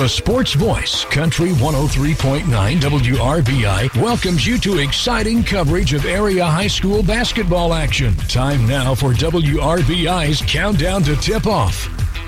The Sports Voice, Country 103.9 WRBI, welcomes you to exciting coverage of area high school basketball action. Time now for WRBI's Countdown to Tip-Off.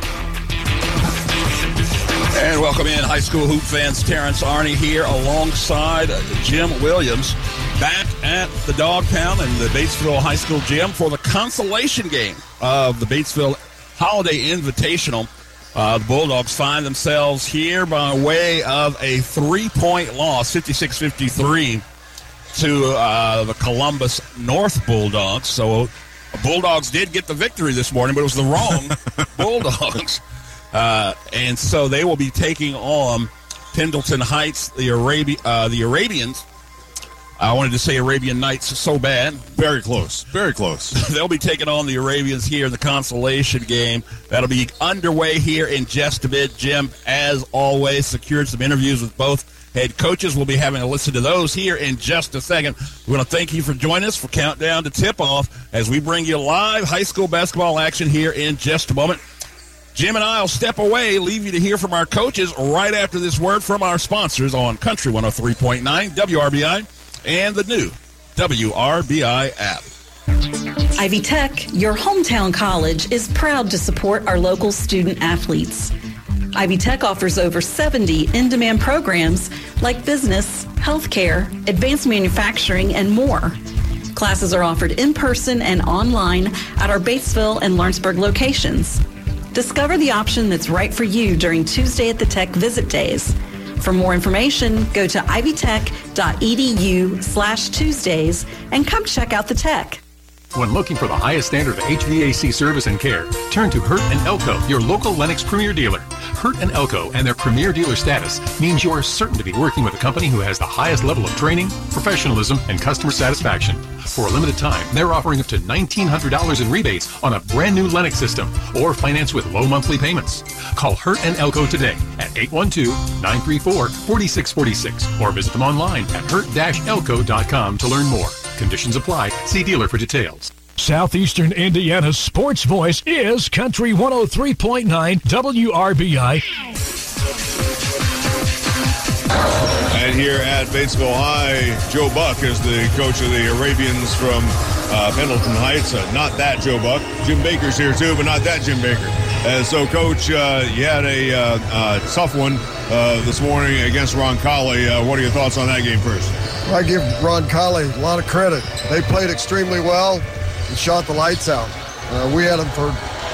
And welcome in, high school hoop fans. Terrence Arney here alongside Jim Williams, back at the Dog Pound in the Batesville High School gym for the consolation game of the Batesville Holiday Invitational. The Bulldogs find themselves here by way of a 3-point loss, 56-53, to the Columbus North Bulldogs. So Bulldogs did get the victory this morning, but it was the wrong Bulldogs. And so they will be taking on Pendleton Heights, the Arabians. I wanted to say Arabian Nights so bad. Very close. Very close. They'll be taking on the Arabians here in the consolation game. That'll be underway here in just a bit. Jim, as always, secured some interviews with both head coaches. We'll be having a listen to those here in just a second. We want to thank you for joining us for Countdown to Tip-Off as we bring you live high school basketball action here in just a moment. Jim and I will step away, leave you to hear from our coaches right after this word from our sponsors on Country 103.9 WRBI. And the new WRBI app. Ivy Tech, your hometown college, is proud to support our local student athletes. Ivy Tech offers over 70 in-demand programs like business, healthcare, advanced manufacturing, and more. Classes are offered in person and online at our Batesville and Lawrenceburg locations. Discover the option that's right for you during Tuesday at the Tech Visit Days. For more information, go to ivytech.edu/Tuesdays and come check out the Tech. When looking for the highest standard of HVAC service and care, turn to Hurt & Elko, your local Lennox Premier dealer. Hurt & Elko and their Premier dealer status means you are certain to be working with a company who has the highest level of training, professionalism, and customer satisfaction. For a limited time, they're offering up to $1,900 in rebates on a brand new Lennox system or finance with low monthly payments. Call Hurt & Elko today at 812-934-4646 or visit them online at hurt-elko.com to learn more. Conditions apply. See dealer for details. Southeastern Indiana's sports voice is Country 103.9 WRBI. And here at Batesville High, Joe Buck is the coach of the Arabians from Pendleton Heights. Not that Joe Buck. Jim Baker's here too, but not that Jim Baker. So, Coach, you had a tough one this morning against Roncalli. What are your thoughts on that game first? I give Roncalli a lot of credit. They played extremely well and shot the lights out. We had them for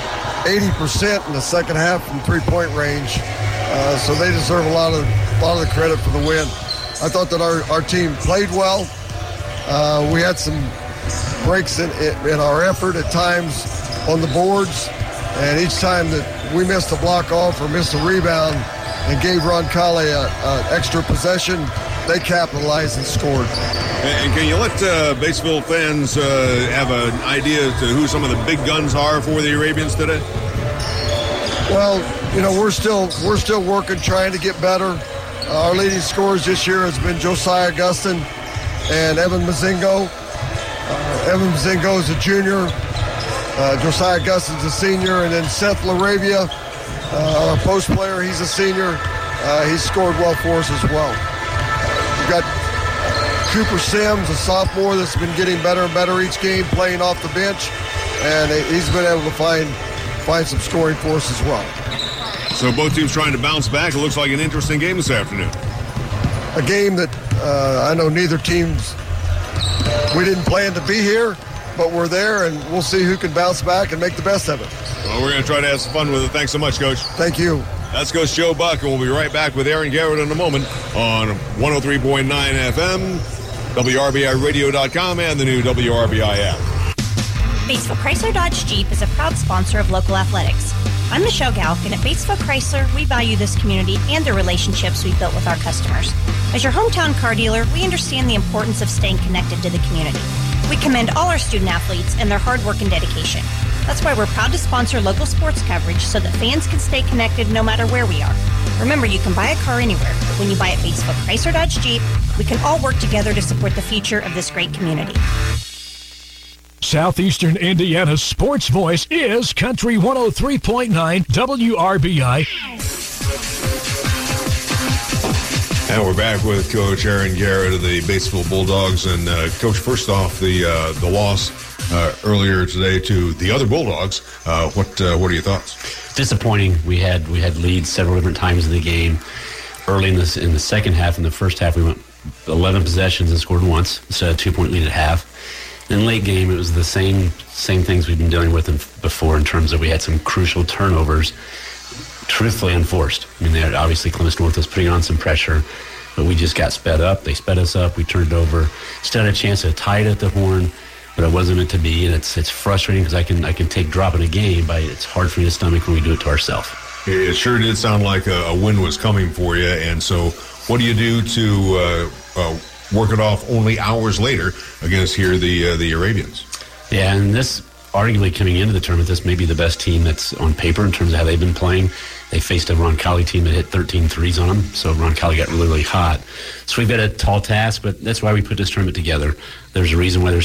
80% in the second half from three-point range, so they deserve a lot of the credit for the win. I thought that our team played well. We had some breaks in our effort at times on the boards, and each time that we missed a block off or missed a rebound and gave Roncalli an extra possession, they capitalized and scored. And can you let Batesville fans have an idea as to who some of the big guns are for the Arabians today? Well, you know, we're still working, trying to get better. Our leading scorers this year has been Josiah Gustin and Evan Mazingo. Evan Mazingo is a junior. Josiah Gustin's a senior. And then Seth LaRavia, our post player, he's a senior. He's scored well for us as well. We've got Cooper Sims, a sophomore that's been getting better and better each game, playing off the bench. And he's been able to find some scoring for us as well. So both teams trying to bounce back. It looks like an interesting game this afternoon. A game that I know neither teams, we didn't plan to be here, but we're there, and we'll see who can bounce back and make the best of it. Well, we're going to try to have some fun with it. Thanks so much, Coach. Thank you. That's Coach Joe Buck, and we'll be right back with Aaron Garrett in a moment on 103.9 FM, WRBIRadio.com, and the new WRBI app. Batesville Chrysler Dodge Jeep is a proud sponsor of local athletics. I'm Michelle Galk, and at Batesville Chrysler, we value this community and the relationships we've built with our customers. As your hometown car dealer, we understand the importance of staying connected to the community. We commend all our student athletes and their hard work and dedication. That's why we're proud to sponsor local sports coverage so that fans can stay connected no matter where we are. Remember, you can buy a car anywhere, but when you buy at Batesville Chrysler Dodge Jeep, we can all work together to support the future of this great community. Southeastern Indiana's sports voice is Country 103.9 WRBI. And we're back with Coach Aaron Garrett of the Batesville Bulldogs. And, Coach, first off, the loss earlier today to the other Bulldogs. What are your thoughts? Disappointing. We had leads several different times in the game. Early in the second half, in the first half, we went 11 possessions and scored once instead of 2-point lead at half. In late game, it was the same things we've been dealing with before in terms of we had some crucial turnovers, truthfully unforced. I mean, obviously Columbus North was putting on some pressure, but we just got sped up. They sped us up. We turned it over. Still had a chance to tie it at the horn, but it wasn't meant to be, and it's frustrating because I can take dropping a game, but it's hard for me to stomach when we do it to ourselves. It sure did sound like a win was coming for you, and so what do you do to work it off only hours later against the Arabians? Yeah, and this, arguably coming into the tournament, this may be the best team that's on paper in terms of how they've been playing. They faced a Roncalli team that hit 13 threes on them, so Roncalli got really, really hot. So we've got a tall task, but that's why we put this tournament together. There's a reason why there's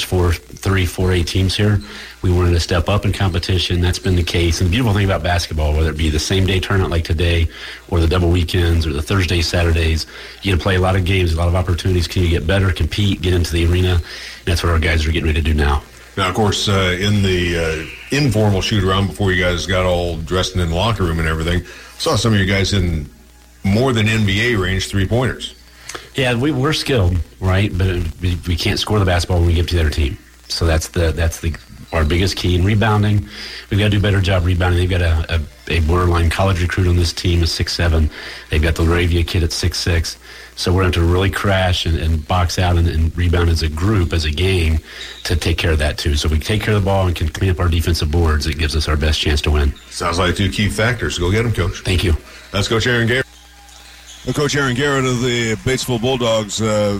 4A teams here. We wanted to step up in competition. That's been the case. And the beautiful thing about basketball, whether it be the same-day tournament like today or the double weekends or the Thursday, Saturdays, you get to play a lot of games, a lot of opportunities. Can you get better, compete, get into the arena? And that's what our guys are getting ready to do now. Now, of course, in the informal shoot-around before you guys got all dressed in the locker room and everything, saw some of you guys in more than NBA range three-pointers. Yeah, we're skilled, right? But we can't score the basketball when we get to the other team. So that's our biggest key in rebounding. We've got to do a better job rebounding. They've got a borderline college recruit on this team at 6'7". They've got the Laravia kid at 6'6". So we're going to have to really crash and box out and rebound as a group, as a game, to take care of that too. So if we take care of the ball and can clean up our defensive boards, it gives us our best chance to win. Sounds like two key factors. Go get them, Coach. Thank you. That's Coach Aaron Garrett. Coach Aaron Garrett of the Batesville Bulldogs,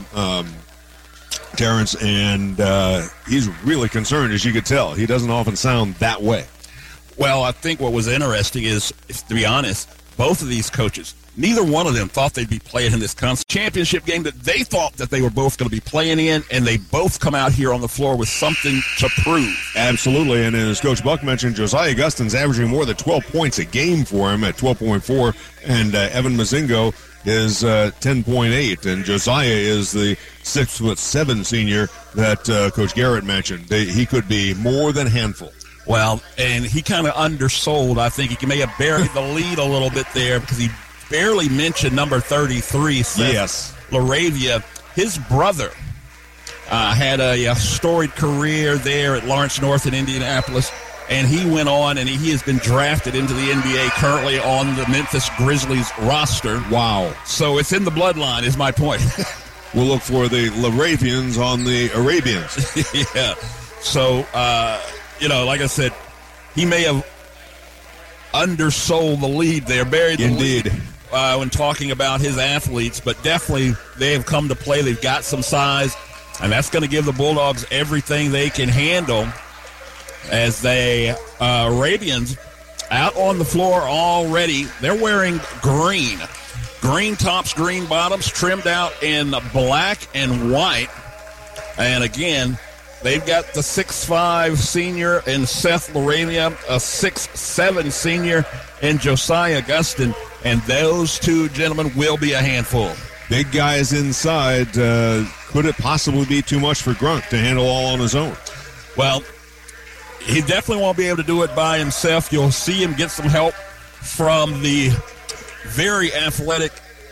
Terrence, and he's really concerned, as you could tell. He doesn't often sound that way. Well, I think what was interesting is, to be honest, both of these coaches, neither one of them thought they'd be playing in this championship game that they thought that they were both going to be playing in, and they both come out here on the floor with something to prove. Absolutely, and as Coach Buck mentioned, Josiah Gustin's averaging more than 12 points a game for him at 12.4, and Evan Mazingo is 10.8, and Josiah is the 6'7" senior that Coach Garrett mentioned. He could be more than a handful. Well, and he kind of undersold. I think he may have buried the lead a little bit there because he barely mentioned number 33, Seth Laravia. His brother had a storied career there at Lawrence North in Indianapolis, and he went on, and he has been drafted into the NBA, currently on the Memphis Grizzlies roster. Wow. So it's in the bloodline, is my point. We'll look for the Laravians on the Arabians. Yeah. So, like I said, he may have undersold the lead there, buried the lead when talking about his athletes, but definitely they have come to play. They've got some size, and that's going to give the Bulldogs everything they can handle as they Arabians out on the floor already. They're wearing green tops, green bottoms, trimmed out in black and white. And again, they've got the 6'5" senior in Seth Laravia, a 6'7" senior in Josiah Gustin, and those two gentlemen will be a handful. Big guys inside. Could it possibly be too much for Grunt to handle all on his own? Well, he definitely won't be able to do it by himself. You'll see him get some help from the very athletic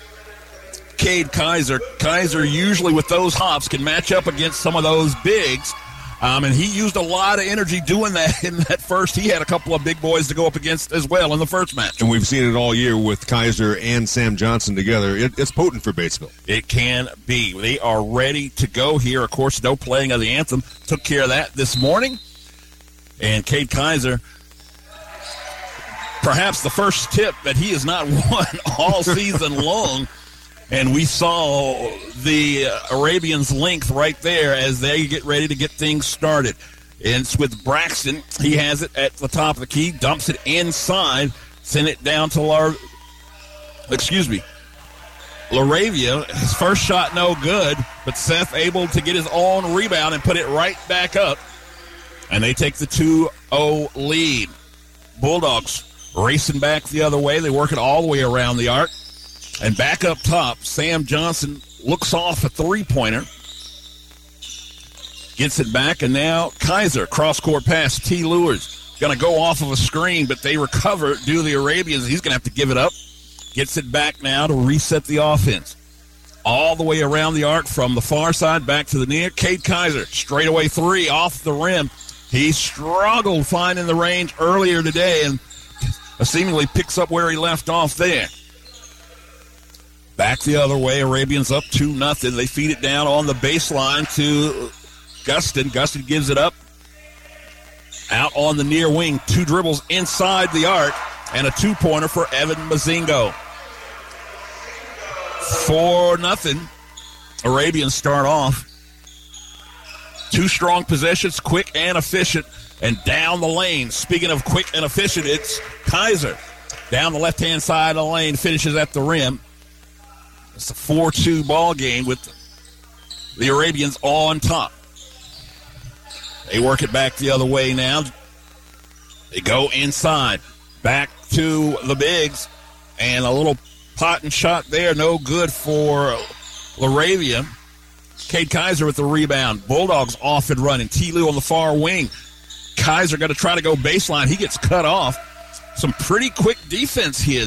Cade Kaiser. Kaiser usually with those hops can match up against some of those bigs. And he used a lot of energy doing that in that first. He had a couple of big boys to go up against as well in the first match. And we've seen it all year with Kaiser and Sam Johnson together. It's potent for Batesville. It can be. They are ready to go here. Of course, no playing of the anthem. Took care of that this morning. And Cade Kaiser, perhaps the first tip that he has not won all season long. And we saw the Arabians' length right there as they get ready to get things started. And it's with Braxton. He has it at the top of the key, dumps it inside, send it down to Laravia. His first shot no good, but Seth able to get his own rebound and put it right back up. And they take the 2-0 lead. Bulldogs racing back the other way. They work it all the way around the arc. And back up top, Sam Johnson looks off a three-pointer. Gets it back, and now Kaiser, cross-court pass. T. Lures going to go off of a screen, but they recover due to the Arabians. He's going to have to give it up. Gets it back now to reset the offense. All the way around the arc from the far side back to the near. Cade Kaiser, straightaway three off the rim. He struggled finding the range earlier today and seemingly picks up where he left off there. Back the other way, Arabians up 2-0. They feed it down on the baseline to Gustin. Gustin gives it up. Out on the near wing, 2 dribbles inside the arc, and a 2-pointer for Evan Mazingo. 4-0. Arabians start off. 2 strong possessions, quick and efficient, and down the lane. Speaking of quick and efficient, it's Kaiser. Down the left-hand side of the lane, finishes at the rim. It's a 4-2 ball game with the Arabians on top. They work it back the other way now. They go inside. Back to the bigs. And a little pot and shot there. No good for Laravia. Cade Kaiser with the rebound. Bulldogs off and running. T-Lou on the far wing. Kaiser going to try to go baseline. He gets cut off. Some pretty quick defense here.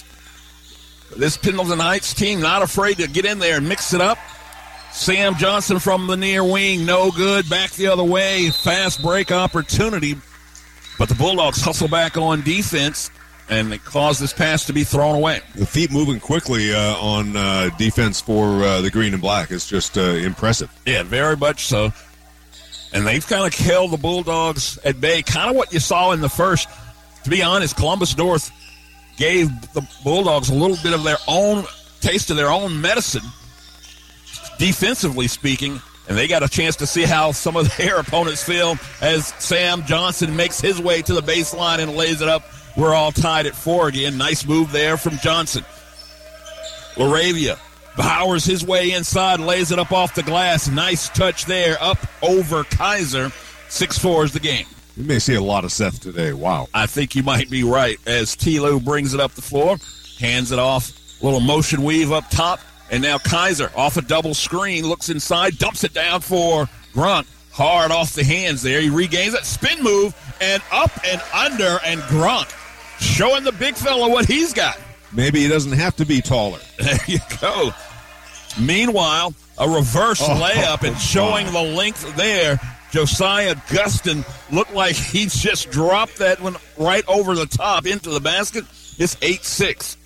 This Pendleton Heights team not afraid to get in there and mix it up. Sam Johnson from the near wing, no good. Back the other way, fast break opportunity. But the Bulldogs hustle back on defense, and they cause this pass to be thrown away. The feet moving quickly on defense for the green and black is just impressive. Yeah, very much so. And they've kind of held the Bulldogs at bay, kind of what you saw in the first. To be honest, Columbus North gave the Bulldogs a little bit of their own taste of their own medicine, defensively speaking, and they got a chance to see how some of their opponents feel as Sam Johnson makes his way to the baseline and lays it up. We're all tied at 4 again. Nice move there from Johnson. Laravia powers his way inside, lays it up off the glass. Nice touch there, up over Kaiser. 6-4 is the game. We may see a lot of Seth today. Wow. I think you might be right as T-Lou brings it up the floor, hands it off, little motion weave up top, and now Kaiser off a double screen, looks inside, dumps it down for Grunt. Hard off the hands there. He regains it, spin move, and up and under, and Grunt showing the big fella what he's got. Maybe he doesn't have to be taller. There you go. Meanwhile, a reverse layup and showing the length there. Josiah Gustin looked like he just dropped that one right over the top into the basket. It's 8-6.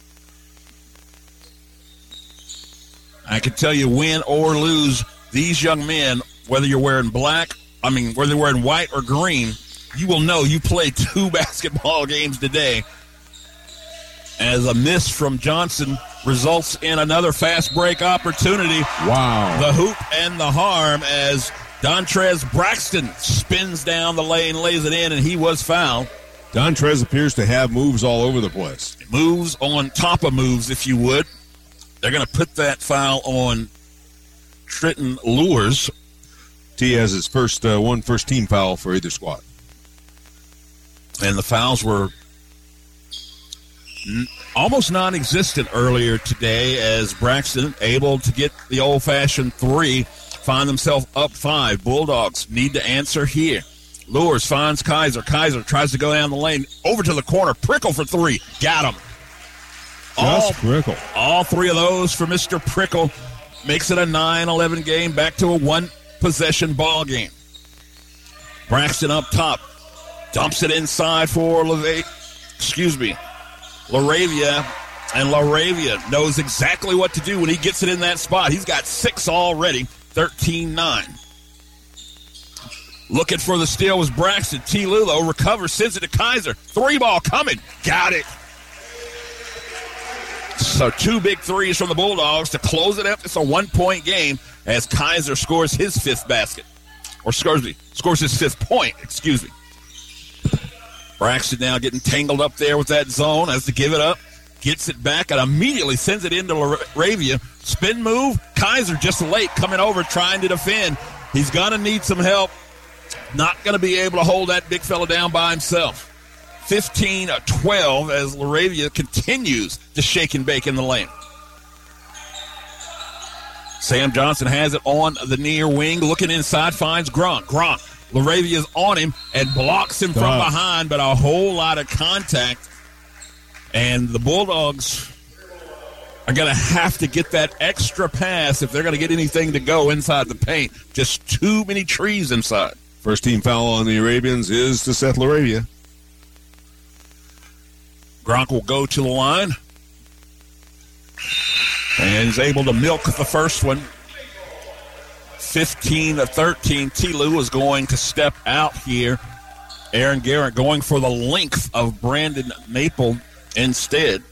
I can tell you, win or lose, these young men, whether you're wearing whether you're wearing white or green, you will know you played 2 basketball games today. As a miss from Johnson results in another fast break opportunity. Wow. The hoop and the harm as Dontrez Braxton spins down the lane, lays it in, and he was fouled. Dontrez appears to have moves all over the place. Moves on top of moves, if you would. They're going to put that foul on Trenton Lures. T has his first team foul for either squad. And the fouls were almost non-existent earlier today as Braxton able to get the old-fashioned 3, find themselves up 5. Bulldogs need to answer here. Lures finds Kaiser. Kaiser tries to go down the lane, over to the corner. Prickle for 3. Got him. Prickle. All 3 of those for Mr. Prickle. Makes it a 9-11 game, back to a 1-possession ball game. Braxton up top. Dumps it inside for Laravia. And Laravia knows exactly what to do when he gets it in that spot. He's got 6 already, 13-9. Looking for the steal was Braxton. T. Lulo recovers, sends it to Kaiser. 3-ball coming. Got it. So 2 big threes from the Bulldogs to close it up. It's a 1-point game as Kaiser scores his 5th basket. Or scores his 5th point, excuse me. Braxton now getting tangled up there with that zone, has to give it up, gets it back, and immediately sends it into Laravia. Spin move, Kaiser just late coming over trying to defend. He's going to need some help. Not going to be able to hold that big fella down by himself. 15-12 as Laravia continues to shake and bake in the lane. Sam Johnson has it on the near wing, looking inside, finds Gronk. Laravia's on him and blocks him from behind, but a whole lot of contact. And the Bulldogs are going to have to get that extra pass if they're going to get anything to go inside the paint. Just too many trees inside. First team foul on the Arabians is to Seth Laravia. Gronk will go to the line. And he's able to milk the first one. 15-13. T-Lou is going to step out here. Aaron Garrett going for the length of Brandon Maple instead.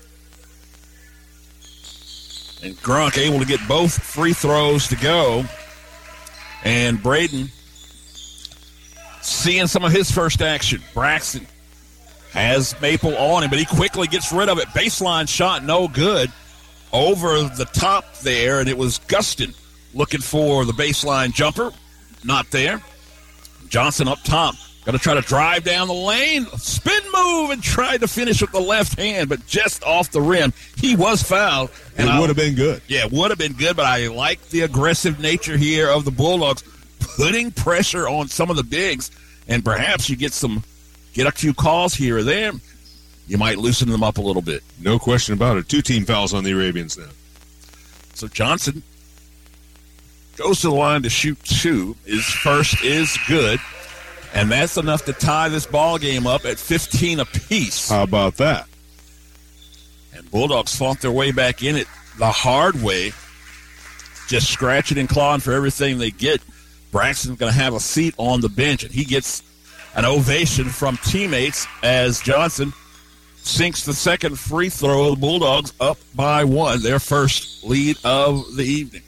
And Gronk able to get both free throws to go. And Braden seeing some of his first action. Braxton has Maple on him, but he quickly gets rid of it. Baseline shot, no good. Over the top there, and it was Gustin looking for the baseline jumper. Not there. Johnson up top. Going to try to drive down the lane. Spin move and tried to finish with the left hand, but just off the rim. He was fouled. And it would have been good. Yeah, it would have been good, but I like the aggressive nature here of the Bulldogs, putting pressure on some of the bigs, and perhaps you get a few calls here or there. You might loosen them up a little bit. No question about it. 2 team fouls on the Arabians now. So Johnson goes to the line to shoot 2. His first is good. And that's enough to tie this ball game up at 15 apiece. How about that? And Bulldogs fought their way back in it the hard way, just scratching and clawing for everything they get. Braxton's going to have a seat on the bench, and he gets an ovation from teammates as Johnson sinks the second free throw. The Bulldogs up by 1, their first lead of the evening.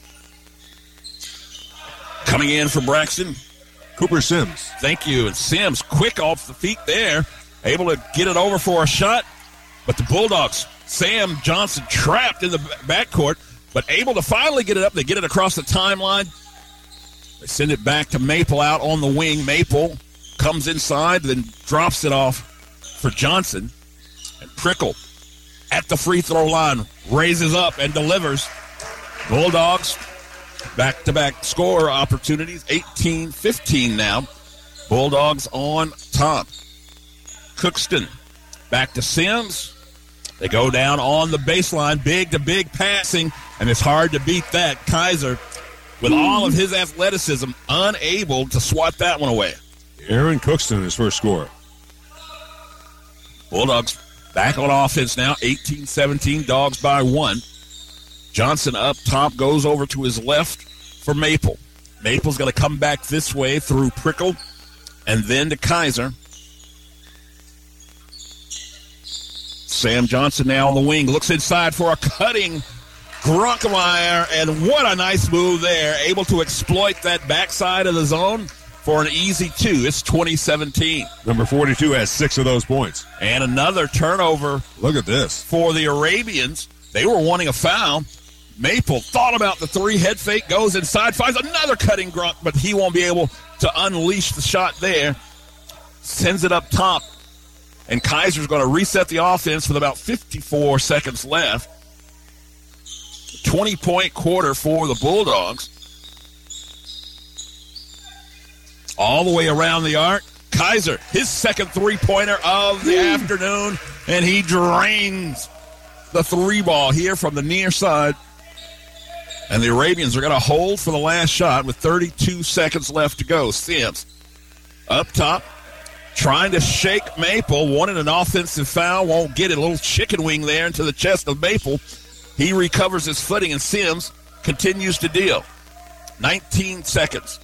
Coming in for Braxton, Cooper Sims. Thank you. And Sims, quick off the feet there, able to get it over for a shot. But the Bulldogs, Sam Johnson trapped in the backcourt, but able to finally get it up. They get it across the timeline. They send it back to Maple out on the wing. Maple comes inside, then drops it off for Johnson. And Prickle at the free throw line raises up and delivers. Bulldogs back-to-back score opportunities, 18-15 now. Bulldogs on top. Cookston back to Sims. They go down on the baseline, big-to-big passing, and it's hard to beat that. Kaiser, with all of his athleticism, unable to swat that one away. Aaron Cookston, his first score. Bulldogs back on offense now, 18-17, Dogs by 1. Johnson up top, goes over to his left for Maple. Maple's going to come back this way through Prickle and then to Kaiser. Sam Johnson now on the wing, looks inside for a cutting Grunkemeyer, and what a nice move there. Able to exploit that backside of the zone for an easy 2. It's 2017. Number 42 has 6 of those points. And another turnover. Look at this. For the Arabians. They were wanting a foul. Maple thought about the 3, head fake, goes inside, finds another cutting Grunk, but he won't be able to unleash the shot there. Sends it up top, and Kaiser's going to reset the offense with about 54 seconds left. 20-point quarter for the Bulldogs. All the way around the arc. Kaiser, his second three-pointer of the afternoon, and he drains the 3-ball here from the near side. And the Arabians are going to hold for the last shot with 32 seconds left to go. Sims up top, trying to shake Maple, wanted an offensive foul, won't get it. A little chicken wing there into the chest of Maple. He recovers his footing, and Sims continues to deal. 19 seconds.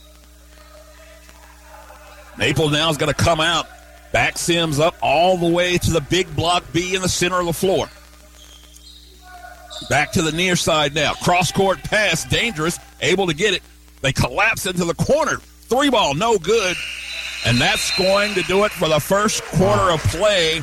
Maple now is going to come out. Back Sims up all the way to the big block B in the center of the floor. Back to the near side now. Cross-court pass, dangerous, able to get it. They collapse into the corner. 3-ball, no good. And that's going to do it for the first quarter of play.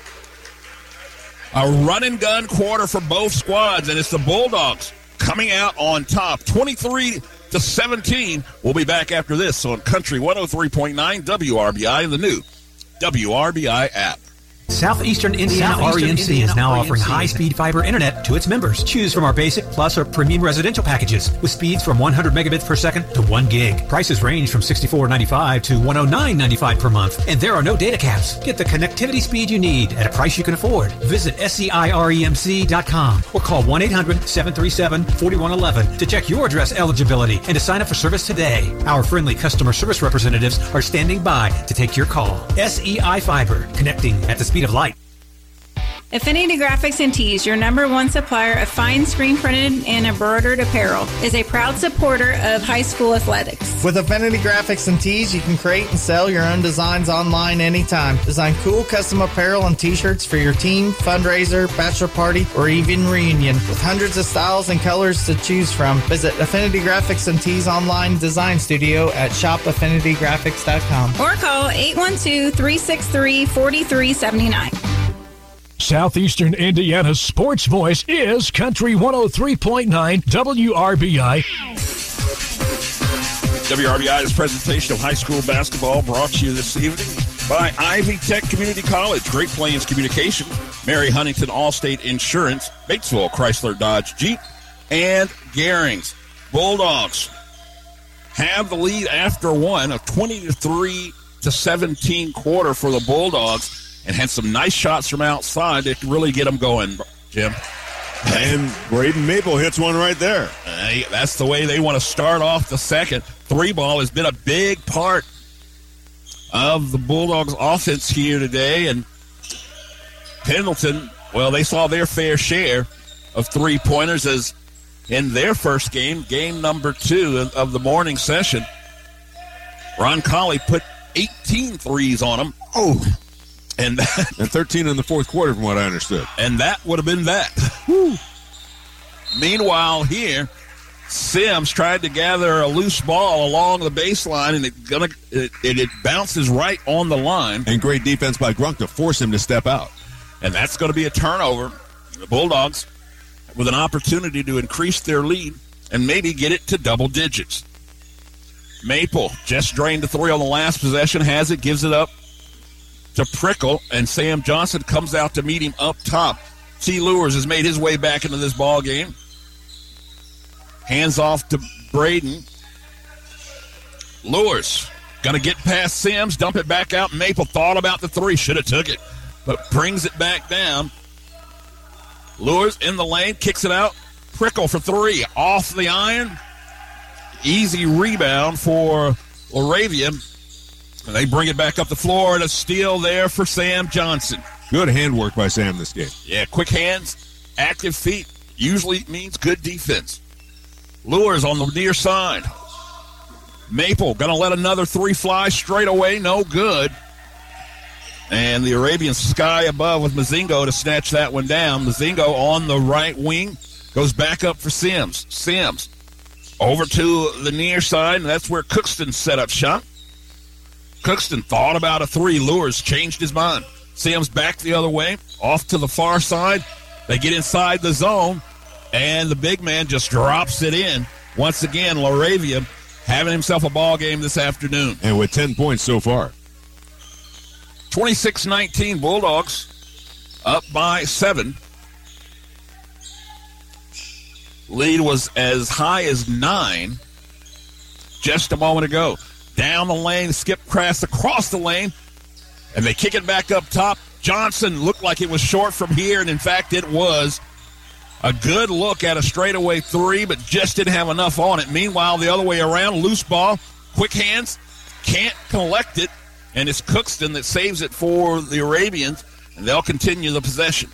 A run-and-gun quarter for both squads, and it's the Bulldogs coming out on top. 23-17. We'll be back after this on Country 103.9 WRBI and the new WRBI app. Southeastern Indiana REMC is now offering high-speed fiber internet to its members. Choose from our basic, plus, or premium residential packages with speeds from 100 megabits per second to 1 gig. Prices range from $64.95 to $109.95 per month, and there are no data caps. Get the connectivity speed you need at a price you can afford. Visit SCIREMC.com or call 1-800-737-4111 to check your address eligibility and to sign up for service today. Our friendly customer service representatives are standing by to take your call. SEI Fiber, connecting at the speed of light. Affinity Graphics and Tees, your #1 supplier of fine screen printed and embroidered apparel, is a proud supporter of high school athletics. With Affinity Graphics and Tees, you can create and sell your own designs online anytime. Design cool custom apparel and t-shirts for your team, fundraiser, bachelor party, or even reunion. With hundreds of styles and colors to choose from, visit Affinity Graphics and Tees online design studio at shopaffinitygraphics.com. Or call 812-363-4379. Southeastern Indiana's sports voice is Country 103.9 WRBI. WRBI's presentation of high school basketball brought to you this evening by Ivy Tech Community College, Great Plains Communication, Mary Huntington Allstate Insurance, Batesville Chrysler Dodge Jeep, and Gehrings. Bulldogs have the lead after one, a 23-17 quarter for the Bulldogs. And had some nice shots from outside that really get them going, Jim. And Braden Maple hits one right there. That's the way they want to start off the second. Three ball has been a big part of the Bulldogs' offense here today. And Pendleton, well, they saw their fair share of three-pointers as in their first game, game number 2 of the morning session. Ron Colley put 18 threes on them. Oh, and 13 in the fourth quarter, from what I understood. And that would have been that. Woo. Meanwhile, here, Sims tried to gather a loose ball along the baseline, and it bounces right on the line. And great defense by Grunk to force him to step out. And that's going to be a turnover. The Bulldogs with an opportunity to increase their lead and maybe get it to double digits. Maple just drained the three on the last possession, has it, gives it up to Prickle, and Sam Johnson comes out to meet him up top. T. Lewis has made his way back into this ball game. Hands off to Braden. Lewis going to get past Sims, dump it back out. Maple thought about the three, should have took it, but brings it back down. Lewis in the lane, kicks it out. Prickle for three, off the iron. Easy rebound for Laravia. And they bring it back up the floor, and a steal there for Sam Johnson. Good handwork by Sam this game. Yeah, quick hands, active feet, usually means good defense. Lures on the near side. Maple going to let another three fly straight away, no good. And the Arabian sky above with Mozingo to snatch that one down. Mozingo on the right wing, goes back up for Sims. Sims over to the near side, and that's where Cookston set up shop. Cookston thought about a three. Lures changed his mind. Sims back the other way, off to the far side. They get inside the zone, and the big man just drops it in. Once again, Laravia having himself a ball game this afternoon. And with 10 points so far. 26-19 Bulldogs up by 7. Lead was as high as 9 just a moment ago. Down the lane, Skip Crass across the lane, and they kick it back up top. Johnson looked like it was short from here, and in fact it was. A good look at a straightaway three, but just didn't have enough on it. Meanwhile, the other way around, loose ball, quick hands, can't collect it, and it's Cookston that saves it for the Arabians, and they'll continue the possession.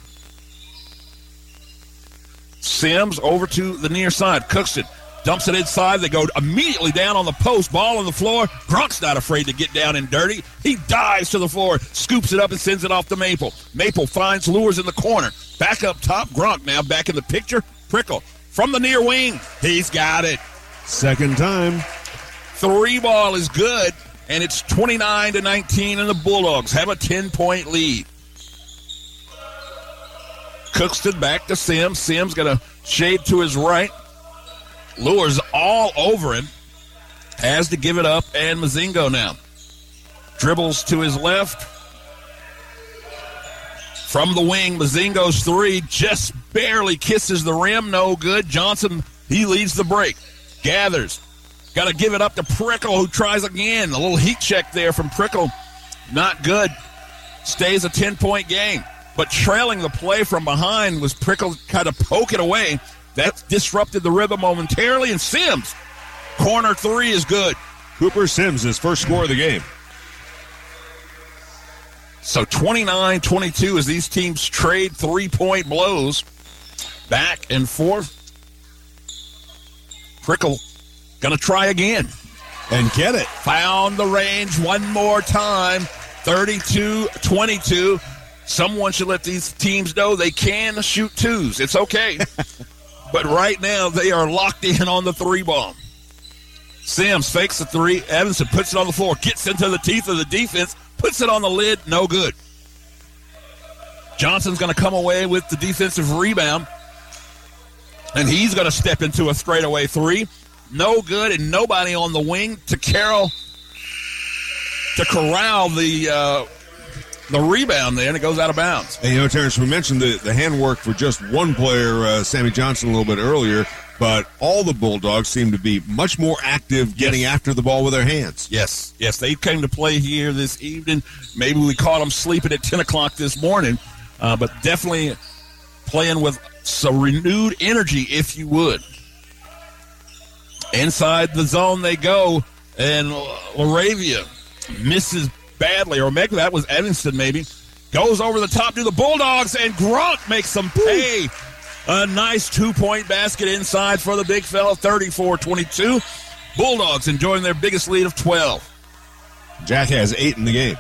Sims over to the near side. Cookston dumps it inside. They go immediately down on the post. Ball on the floor. Grunk's not afraid to get down and dirty. He dives to the floor, scoops it up, and sends it off to Maple. Maple finds Lures in the corner. Back up top. Grunk now back in the picture. Prickle from the near wing. He's got it. Second time. Three ball is good, and it's 29-19, and the Bulldogs have a 10-point lead. Cookston back to Sims. Sims going to shade to his right. Lures all over him. Has to give it up, and Mozingo now dribbles to his left. From the wing, Mazingo's three just barely kisses the rim. No good. Johnson, he leads the break. Gathers. Got to give it up to Prickle, who tries again. A little heat check there from Prickle. Not good. Stays a 10-point game. But trailing the play from behind was Prickle kind of poke it away. That disrupted the rhythm momentarily. And Sims, corner three is good. Cooper Sims, his first score of the game. So 29-22 as these teams trade three-point blows back and forth. Prickle going to try again. And get it. Found the range one more time. 32-22. Someone should let these teams know they can shoot twos. It's okay. But right now they are locked in on the three ball. Sims fakes the three. Evanson puts it on the floor. Gets into the teeth of the defense. Puts it on the lid, no good. Johnson's going to come away with the defensive rebound, and he's going to step into a straightaway three. No good, and nobody on the wing to corral the rebound there, and it goes out of bounds. And, Terrence, we mentioned the handwork for just one player, Sammy Johnson, a little bit earlier, but all the Bulldogs seem to be much more active getting after the ball with their hands. Yes, they came to play here this evening. Maybe we caught them sleeping at 10 o'clock this morning, but definitely playing with some renewed energy, if you would. Inside the zone they go, and Laravia misses badly, or maybe that was Evanston maybe. Goes over the top to the Bulldogs, and Gronk makes them pay. A nice 2-point basket inside for the big fella, 34-22. Bulldogs enjoying their biggest lead of 12. Jack has 8 in the game.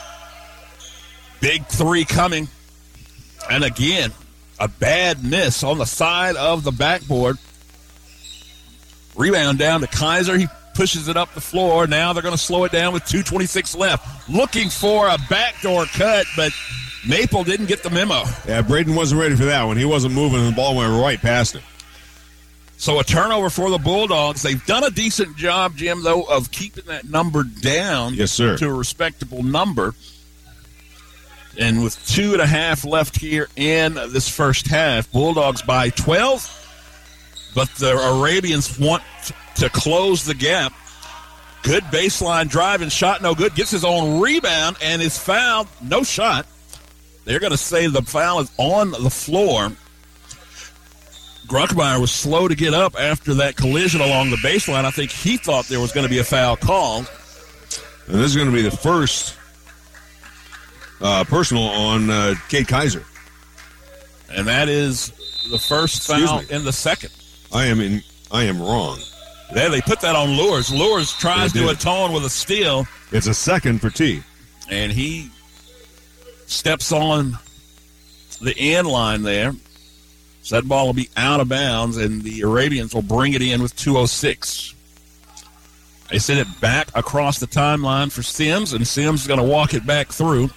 Big three coming. And again, a bad miss on the side of the backboard. Rebound down to Kaiser. He pushes it up the floor. Now they're going to slow it down with 2:26 left. Looking for a backdoor cut, but Maple didn't get the memo. Yeah, Braden wasn't ready for that one. He wasn't moving, and the ball went right past him. So a turnover for the Bulldogs. They've done a decent job, Jim, though, of keeping that number down. Yes, sir. To a respectable number. And with 2.5 left here in this first half, Bulldogs by 12. But the Arabians want to close the gap. Good baseline drive and shot, no good. Gets his own rebound and is fouled. No shot. They're going to say the foul is on the floor. Grunkmeyer was slow to get up after that collision along the baseline. I think he thought there was going to be a foul called. And this is going to be the first personal on Cade Kaiser. And that is the first foul in the second. I am wrong. There, they put that on Lures. Lures tries to atone with a steal. It's a second for T. And he steps on the end line there. So that ball will be out of bounds, and the Arabians will bring it in with 2:06. They send it back across the timeline for Sims, and Sims is going to walk it back through.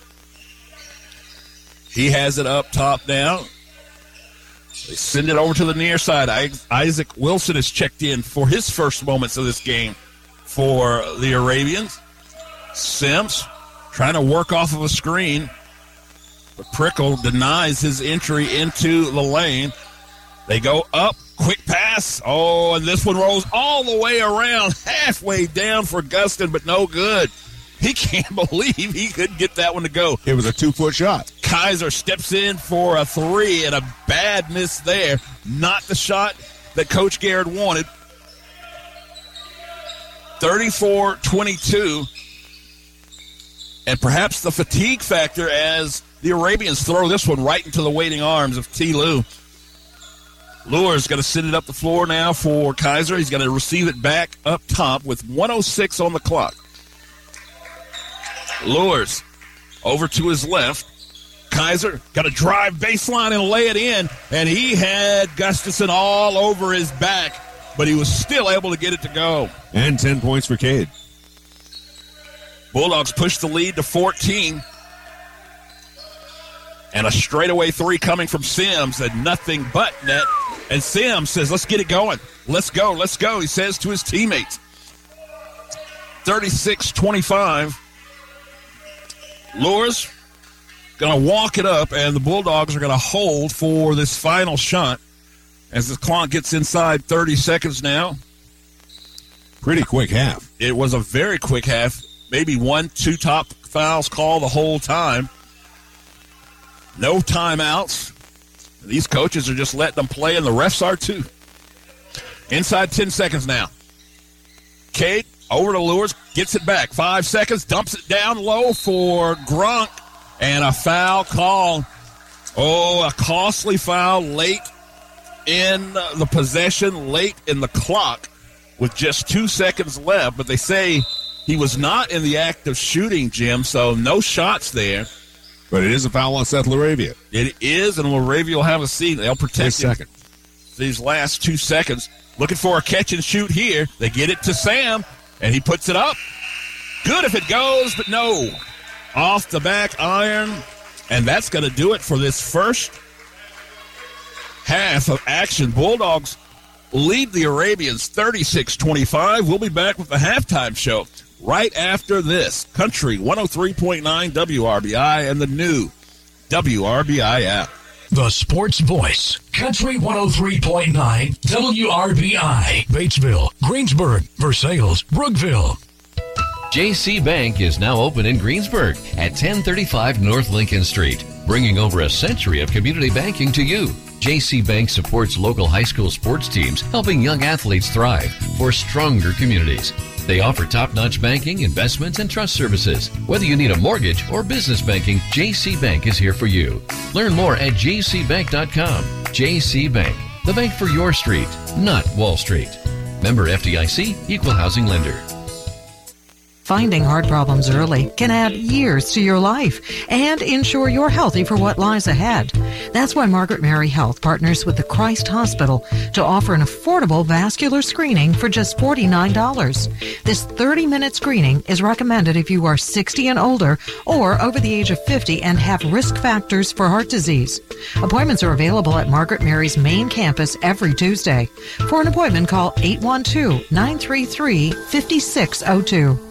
He has it up top now. They send it over to the near side. Isaac Wilson is checked in for his first moments of this game for the Arabians. Sims trying to work off of a screen, but Prickle denies his entry into the lane. They go up, quick pass. Oh, and this one rolls all the way around, halfway down for Gustin, but no good. He can't believe he couldn't get that one to go. It was a 2-foot shot. Kaiser steps in for a three, and a bad miss there. Not the shot that Coach Garrett wanted. 34-22. And perhaps the fatigue factor as the Arabians throw this one right into the waiting arms of T. Lou. Lure's going to send it up the floor now for Kaiser. He's going to receive it back up top with 1:06 on the clock. Lures over to his left. Kaiser got to drive baseline and lay it in, and he had Gustafson all over his back, but he was still able to get it to go. And 10 points for Cade. Bulldogs push the lead to 14. And a straightaway three coming from Sims, and nothing but net. And Sims says, let's get it going. Let's go, let's go, he says to his teammates. 36-25. Lures going to walk it up, and the Bulldogs are going to hold for this final shot as the clock gets inside 30 seconds now. Pretty quick half. It was a very quick half. Maybe 1-2 top fouls called the whole time. No timeouts. These coaches are just letting them play, and the refs are too. Inside 10 seconds now. Cade over to Lewis, gets it back. 5 seconds, dumps it down low for Gronk, and a foul call. Oh, a costly foul late in the possession, late in the clock with just 2 seconds left. But they say he was not in the act of shooting, Jim, so no shots there. But it is a foul on Seth Laravia. It is, and Laravia will have a seat. They'll protect him these last 2 seconds. Looking for a catch and shoot here. They get it to Sam, and he puts it up. Good if it goes, but no. Off the back iron, and that's going to do it for this first half of action. Bulldogs lead the Arabians 36-25. We'll be back with the halftime show right after this. Country 103.9 WRBI and the new WRBI app. The Sports Voice, Country 103.9 WRBI, Batesville, Greensburg, Versailles, Brookville. JC Bank is now open in Greensburg at 1035 North Lincoln Street, bringing over a century of community banking to you. JC Bank supports local high school sports teams, helping young athletes thrive for stronger communities. They offer top-notch banking, investments, and trust services. Whether you need a mortgage or business banking, JC Bank is here for you. Learn more at jcbank.com. JC Bank, the bank for your street, not Wall Street. Member FDIC, Equal Housing Lender. Finding heart problems early can add years to your life and ensure you're healthy for what lies ahead. That's why Margaret Mary Health partners with the Christ Hospital to offer an affordable vascular screening for just $49. This 30-minute screening is recommended if you are 60 and older or over the age of 50 and have risk factors for heart disease. Appointments are available at Margaret Mary's main campus every Tuesday. For an appointment, call 812-933-5602.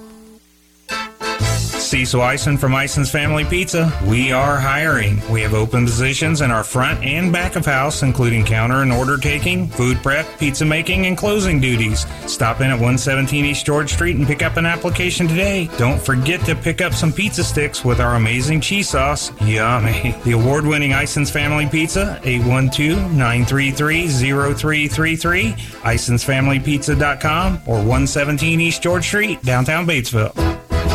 Cecil Eisen from Eisen's Family Pizza. We are hiring. We have open positions in our front and back of house, including counter and order taking, food prep, pizza making, and closing duties. Stop in at 117 East George Street and pick up an application today. Don't forget to pick up some pizza sticks with our amazing cheese sauce. Yummy. The award-winning Eisen's Family Pizza, 812-933-0333, EisensFamilyPizza.com, or 117 East George Street, downtown Batesville.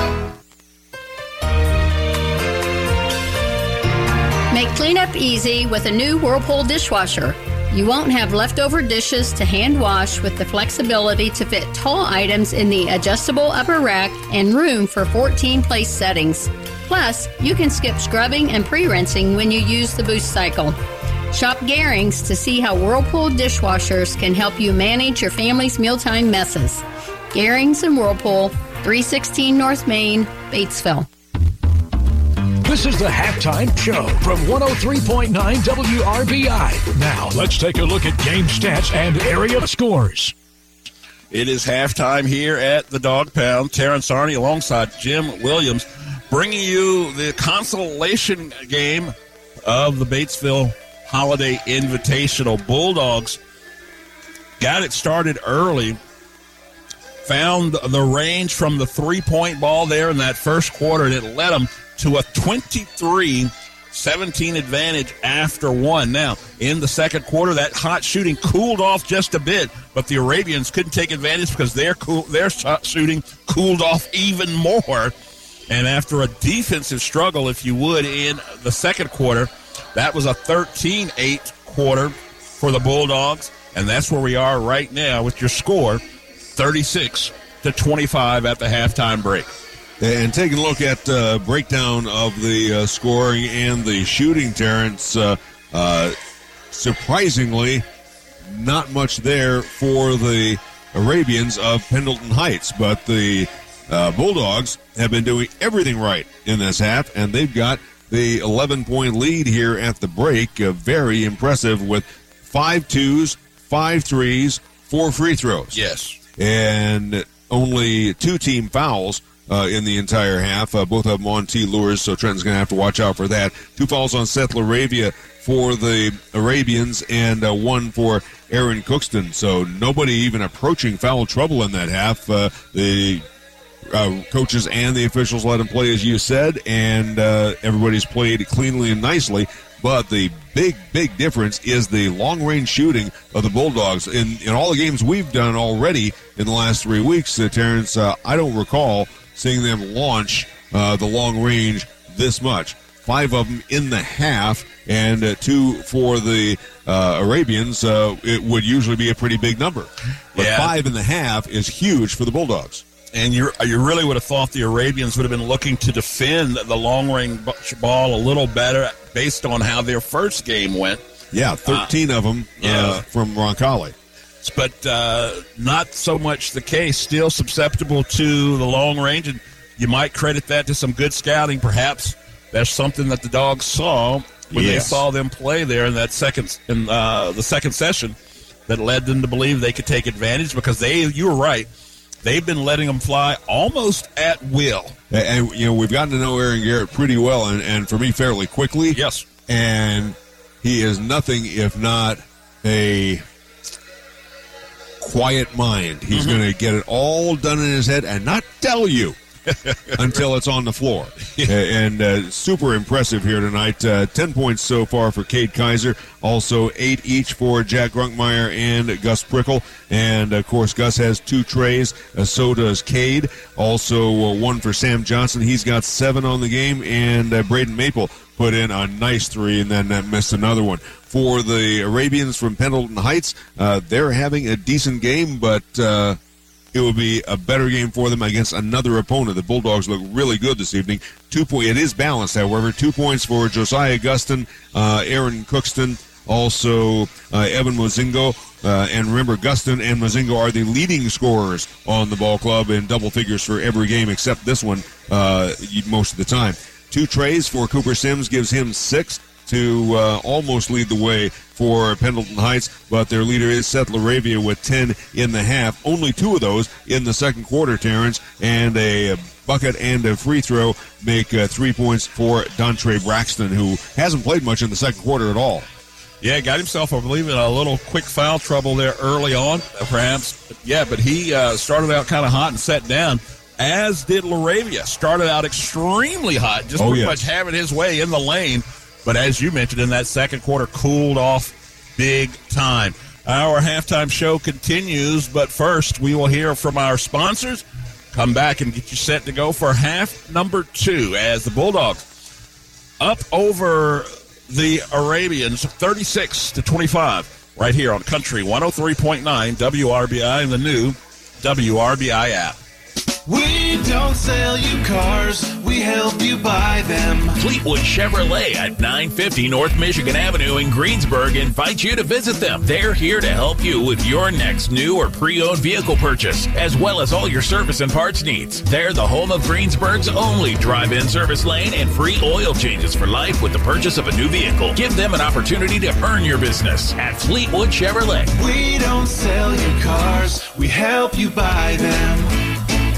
Make cleanup easy with a new Whirlpool dishwasher. You won't have leftover dishes to hand wash with the flexibility to fit tall items in the adjustable upper rack and room for 14 place settings. Plus, you can skip scrubbing and pre-rinsing when you use the boost cycle. Shop Garings to see how Whirlpool dishwashers can help you manage your family's mealtime messes. Garings and Whirlpool, 316 North Main, Batesville. This is the halftime show from 103.9 WRBI. Now, let's take a look at game stats and area scores. It is halftime here at the Dog Pound. Terrence Arney alongside Jim Williams bringing you the consolation game of the Batesville Holiday Invitational. Bulldogs got it started early, found the range from the three-point ball there in that first quarter, and it led them to a 23-17 advantage after one. Now, in the second quarter, that hot shooting cooled off just a bit, but the Arabians couldn't take advantage because their shot shooting cooled off even more. And after a defensive struggle, if you would, in the second quarter, that was a 13-8 quarter for the Bulldogs, and that's where we are right now with your score, 36-25 at the halftime break. And taking a look at breakdown of the scoring and the shooting, Terrence, surprisingly, not much there for the Arabians of Pendleton Heights, but the Bulldogs have been doing everything right in this half, and they've got the 11-point lead here at the break. Very impressive with 5 twos, 5 threes, 4 free throws. Yes. And only 2 team fouls in the entire half. Both of them on tee lures, so Trenton's going to have to watch out for that. 2 fouls on Seth LaRavia for the Arabians and 1 for Aaron Cookston. So nobody even approaching foul trouble in that half. The coaches and the officials let him play, as you said, and everybody's played cleanly and nicely. But the big difference is the long-range shooting of the Bulldogs. In all the games we've done already in the last 3 weeks, Terrence, I don't recall seeing them launch the long range this much. 5 of them in the half, and 2 for the Arabians. It would usually be a pretty big number. But 5 in the half is huge for the Bulldogs. And you really would have thought the Arabians would have been looking to defend the long-range ball a little better based on how their first game went. Yeah, 13 of them from Roncalli. But not so much the case. Still susceptible to the long range, and you might credit that to some good scouting. Perhaps that's something that the Dogs saw when they saw them play there in that the second session that led them to believe they could take advantage, because you were right. They've been letting them fly almost at will. And we've gotten to know Aaron Garrett pretty well, and for me, fairly quickly. Yes. And he is nothing if not a quiet mind. He's going to get it all done in his head and not tell you until it's on the floor. And super impressive here tonight. 10 points so far for Cade Kaiser. Also 8 each for Jack Grunkmeyer and Gus Prickle. And, of course, Gus has 2 trays. So does Cade. Also 1 for Sam Johnson. He's got 7 on the game. And Braden Maple put in a nice 3 and then missed another one. For the Arabians from Pendleton Heights, they're having a decent game, but it will be a better game for them against another opponent. The Bulldogs look really good this evening. 2 points. It is balanced, however. 2 points for Josiah Guston, Aaron Cookston, also Evan Mozingo. And remember, Guston and Mozingo are the leading scorers on the ball club in double figures for every game except this one most of the time. 2 trays for Cooper Sims gives him 6 to almost lead the way for Pendleton Heights, but their leader is Seth LaRavia with 10 in the half. Only 2 of those in the second quarter, Terrence, and a bucket and a free throw make 3 points for Dontre Braxton, who hasn't played much in the second quarter at all. Yeah, got himself, I believe, in a little quick foul trouble there early on, perhaps. But he started out kind of hot and sat down, as did LaRavia. Started out extremely hot, just pretty much having his way in the lane. But as you mentioned, in that second quarter, cooled off big time. Our halftime show continues, but first we will hear from our sponsors. Come back and get you set to go for half number 2 as the Bulldogs up over the Arabians 36-25 right here on Country 103.9 WRBI and the new WRBI app. We don't sell you cars, we help you buy them. Fleetwood Chevrolet at 950 North Michigan Avenue in Greensburg invites you to visit them. They're here to help you with your next new or pre-owned vehicle purchase, as well as all your service and parts needs. They're the home of Greensburg's only drive-in service lane and free oil changes for life with the purchase of a new vehicle. Give them an opportunity to earn your business at Fleetwood Chevrolet. We don't sell you cars, we help you buy them.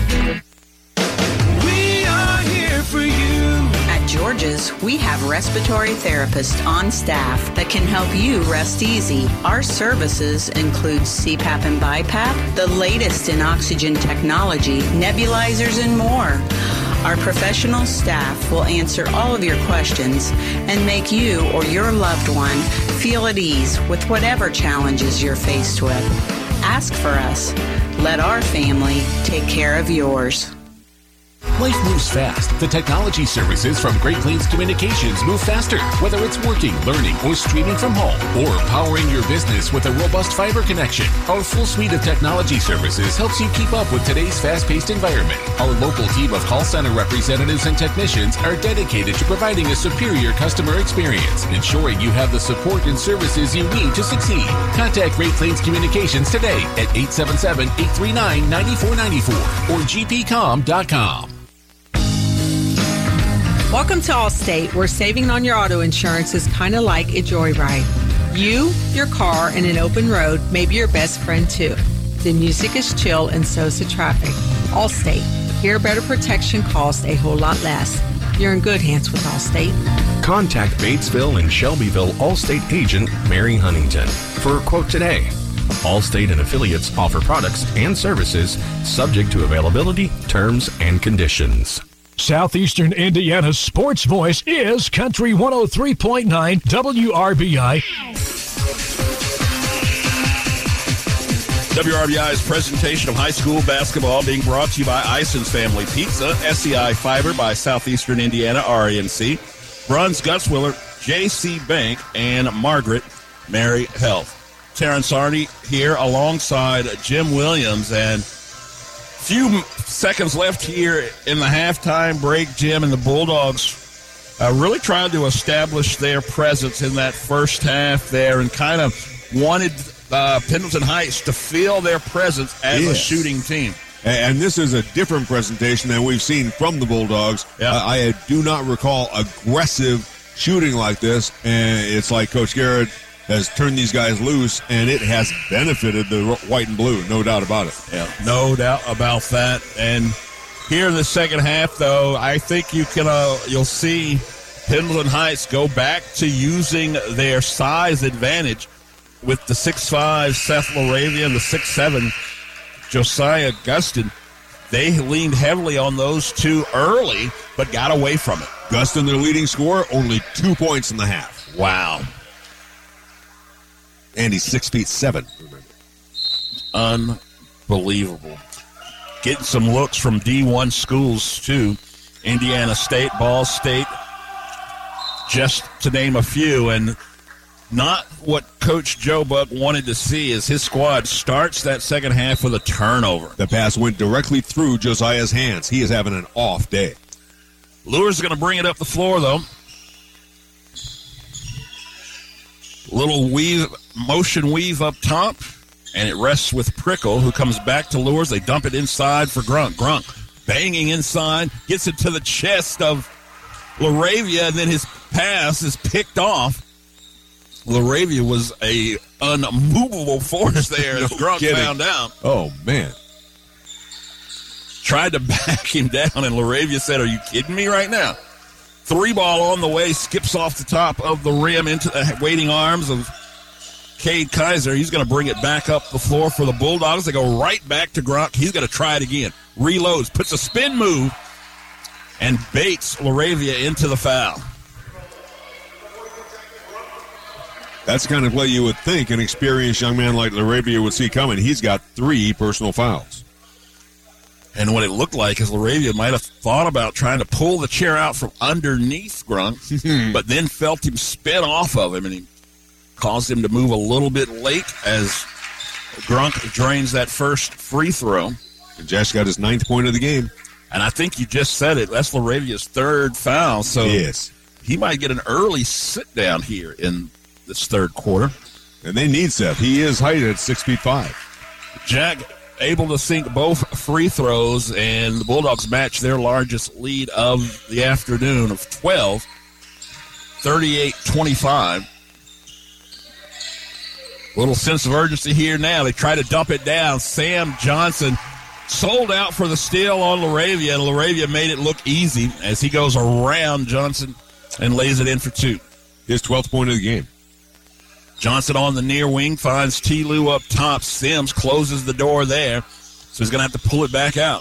We are here for you. At George's, we have respiratory therapists on staff that can help you rest easy. Our services include CPAP and BiPAP, the latest in oxygen technology, nebulizers, and more. Our professional staff will answer all of your questions and make you or your loved one feel at ease with whatever challenges you're faced with. Ask for us. Let our family take care of yours. Life moves fast. The technology services from Great Plains Communications move faster. Whether it's working, learning, or streaming from home, or powering your business with a robust fiber connection, our full suite of technology services helps you keep up with today's fast-paced environment. Our local team of call center representatives and technicians are dedicated to providing a superior customer experience, ensuring you have the support and services you need to succeed. Contact Great Plains Communications today at 877-839-9494 or gpcom.com. Welcome to Allstate, where saving on your auto insurance is kind of like a joyride. You, your car, and an open road may be your best friend too. The music is chill and so's the traffic. Allstate. Here, better protection costs a whole lot less. You're in good hands with Allstate. Contact Batesville and Shelbyville Allstate agent Mary Huntington for a quote today. Allstate and affiliates offer products and services subject to availability, terms, and conditions. Southeastern Indiana's sports voice is Country 103.9 WRBI. WRBI's presentation of high school basketball being brought to you by Ison's Family Pizza, SEI Fiber by Southeastern Indiana, RENC, Bruns Gutzwiller, JC Bank, and Margaret Mary Health. Terrence Arney here alongside Jim Williams, and few seconds left here in the halftime break, Jim, and the Bulldogs really trying to establish their presence in that first half there and kind of wanted Pendleton Heights to feel their presence as a shooting team. And this is a different presentation than we've seen from the Bulldogs. Yeah. I do not recall aggressive shooting like this, and it's like Coach Garrett has turned these guys loose, and it has benefited the white and blue, no doubt about it. Yeah, no doubt about that. And here in the second half, though, I think you'll see Pendleton Heights go back to using their size advantage with the 6'5" Seth Laravia and the 6'7" Josiah Gustin. They leaned heavily on those two early, but got away from it. Gustin, their leading scorer, only 2 points in the half. Wow. And he's 6'7". Unbelievable. Getting some looks from D1 schools, too. Indiana State, Ball State, just to name a few. And not what Coach Joe Buck wanted to see is his squad starts that second half with a turnover. The pass went directly through Josiah's hands. He is having an off day. Lures are going to bring it up the floor, though. Little motion weave up top, and it rests with Prickle, who comes back to Lures. They dump it inside for Grunk. Grunk banging inside, gets it to the chest of Laravia, and then his pass is picked off. Laravia was a unmovable force there as Grunk found out. Oh, man. Tried to back him down, and Laravia said, "Are you kidding me right now?" 3-ball on the way, skips off the top of the rim into the waiting arms of Cade Kaiser. He's going to bring it back up the floor for the Bulldogs. They go right back to Grunk. He's going to try it again. Reloads, puts a spin move, and baits Laravia into the foul. That's the kind of play you would think an experienced young man like Laravia would see coming. He's got 3 personal fouls. And what it looked like is Laravia might have thought about trying to pull the chair out from underneath Grunk, but then felt him spin off of him, and he caused him to move a little bit late as Grunk drains that first free throw. And Josh got his 9th point of the game. And I think you just said it. That's Laravia's 3rd foul, so yes, he might get an early sit-down here in this third quarter. And they need Seth. He is height at 6'5". Jack able to sink both free throws, and the Bulldogs match their largest lead of the afternoon of 12, 38-25. Little sense of urgency here now. They try to dump it down. Sam Johnson sold out for the steal on Laravia, and Laravia made it look easy as he goes around Johnson and lays it in for 2. His 12th point of the game. Johnson on the near wing finds T. Lou up top. Sims closes the door there, so he's going to have to pull it back out.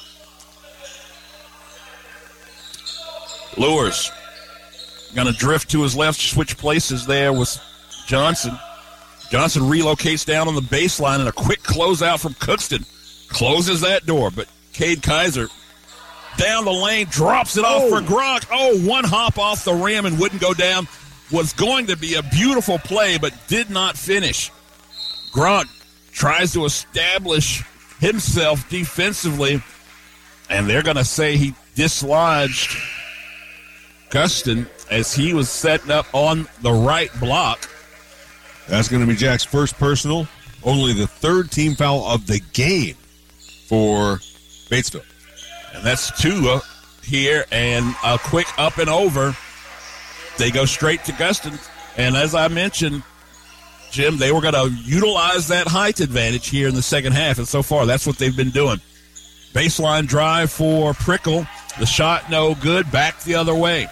Lures going to drift to his left, switch places there with Johnson. Johnson relocates down on the baseline, and a quick closeout from Cookston closes that door, but Cade Kaiser down the lane, drops it off for Grunk. Oh, one hop off the rim and wouldn't go down. Was going to be a beautiful play, but did not finish. Grunk tries to establish himself defensively, and they're going to say he dislodged Gustin as he was setting up on the right block. That's going to be Jack's first personal, only the 3rd team foul of the game for Batesville. And that's 2 here, and a quick up and over. They go straight to Gustin, and as I mentioned, Jim, they were going to utilize that height advantage here in the second half, and so far that's what they've been doing. Baseline drive for Prickle. The shot no good. Back the other way.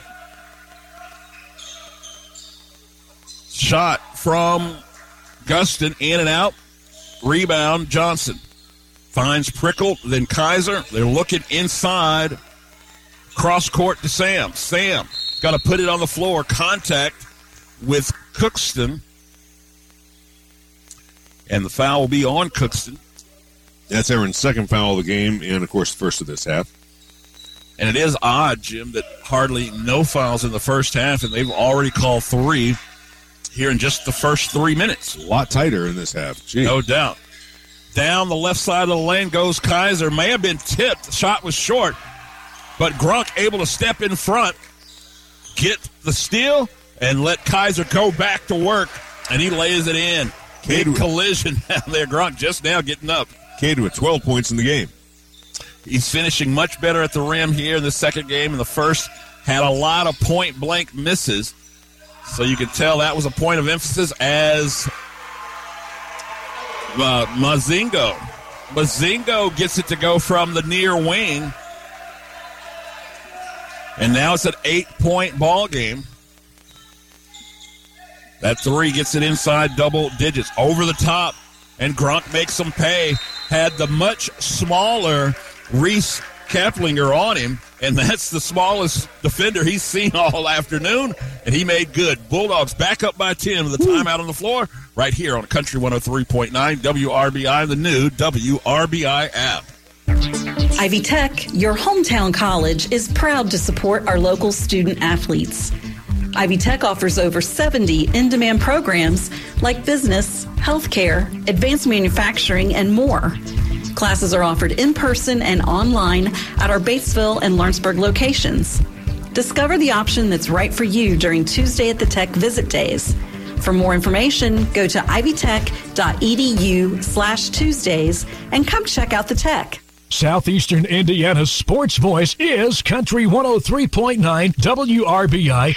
Shot from Guston, in and out. Rebound, Johnson. Finds Prickle, then Kaiser. They're looking inside. Cross court to Sam. Sam got to put it on the floor. Contact with Cookston. And the foul will be on Cookston. That's Aaron's second foul of the game, and, of course, first of this half. And it is odd, Jim, that hardly no fouls in the first half, and they've already called 3 here in just the first 3 minutes. A lot tighter in this half. Gee. No doubt. Down the left side of the lane goes Kaiser. May have been tipped. The shot was short, but Grunk able to step in front, get the steal, and let Kaiser go back to work, and he lays it in. Big collision down there. Grunk just now getting up. Cade with 12 points in the game. He's finishing much better at the rim here in the second game. In the first, had a lot of point-blank misses. So you can tell that was a point of emphasis as Mazingo gets it to go from the near wing. And now it's an 8-point ball game. That 3 gets it inside double digits. Over the top. And Grunk makes them pay. Had the much smaller Reese Keplinger on him, and that's the smallest defender he's seen all afternoon, and he made good. Bulldogs back up by 10 with a timeout on the floor right here on Country 103.9 WRBI, the new WRBI app. Ivy Tech, your hometown college, is proud to support our local student athletes. Ivy Tech offers over 70 in-demand programs like business, healthcare, advanced manufacturing, and more. Classes are offered in person and online at our Batesville and Lawrenceburg locations. Discover the option that's right for you during Tuesday at the Tech Visit Days. For more information, go to ivytech.edu/Tuesdays and come check out the Tech. Southeastern Indiana's sports voice is Country 103.9 WRBI.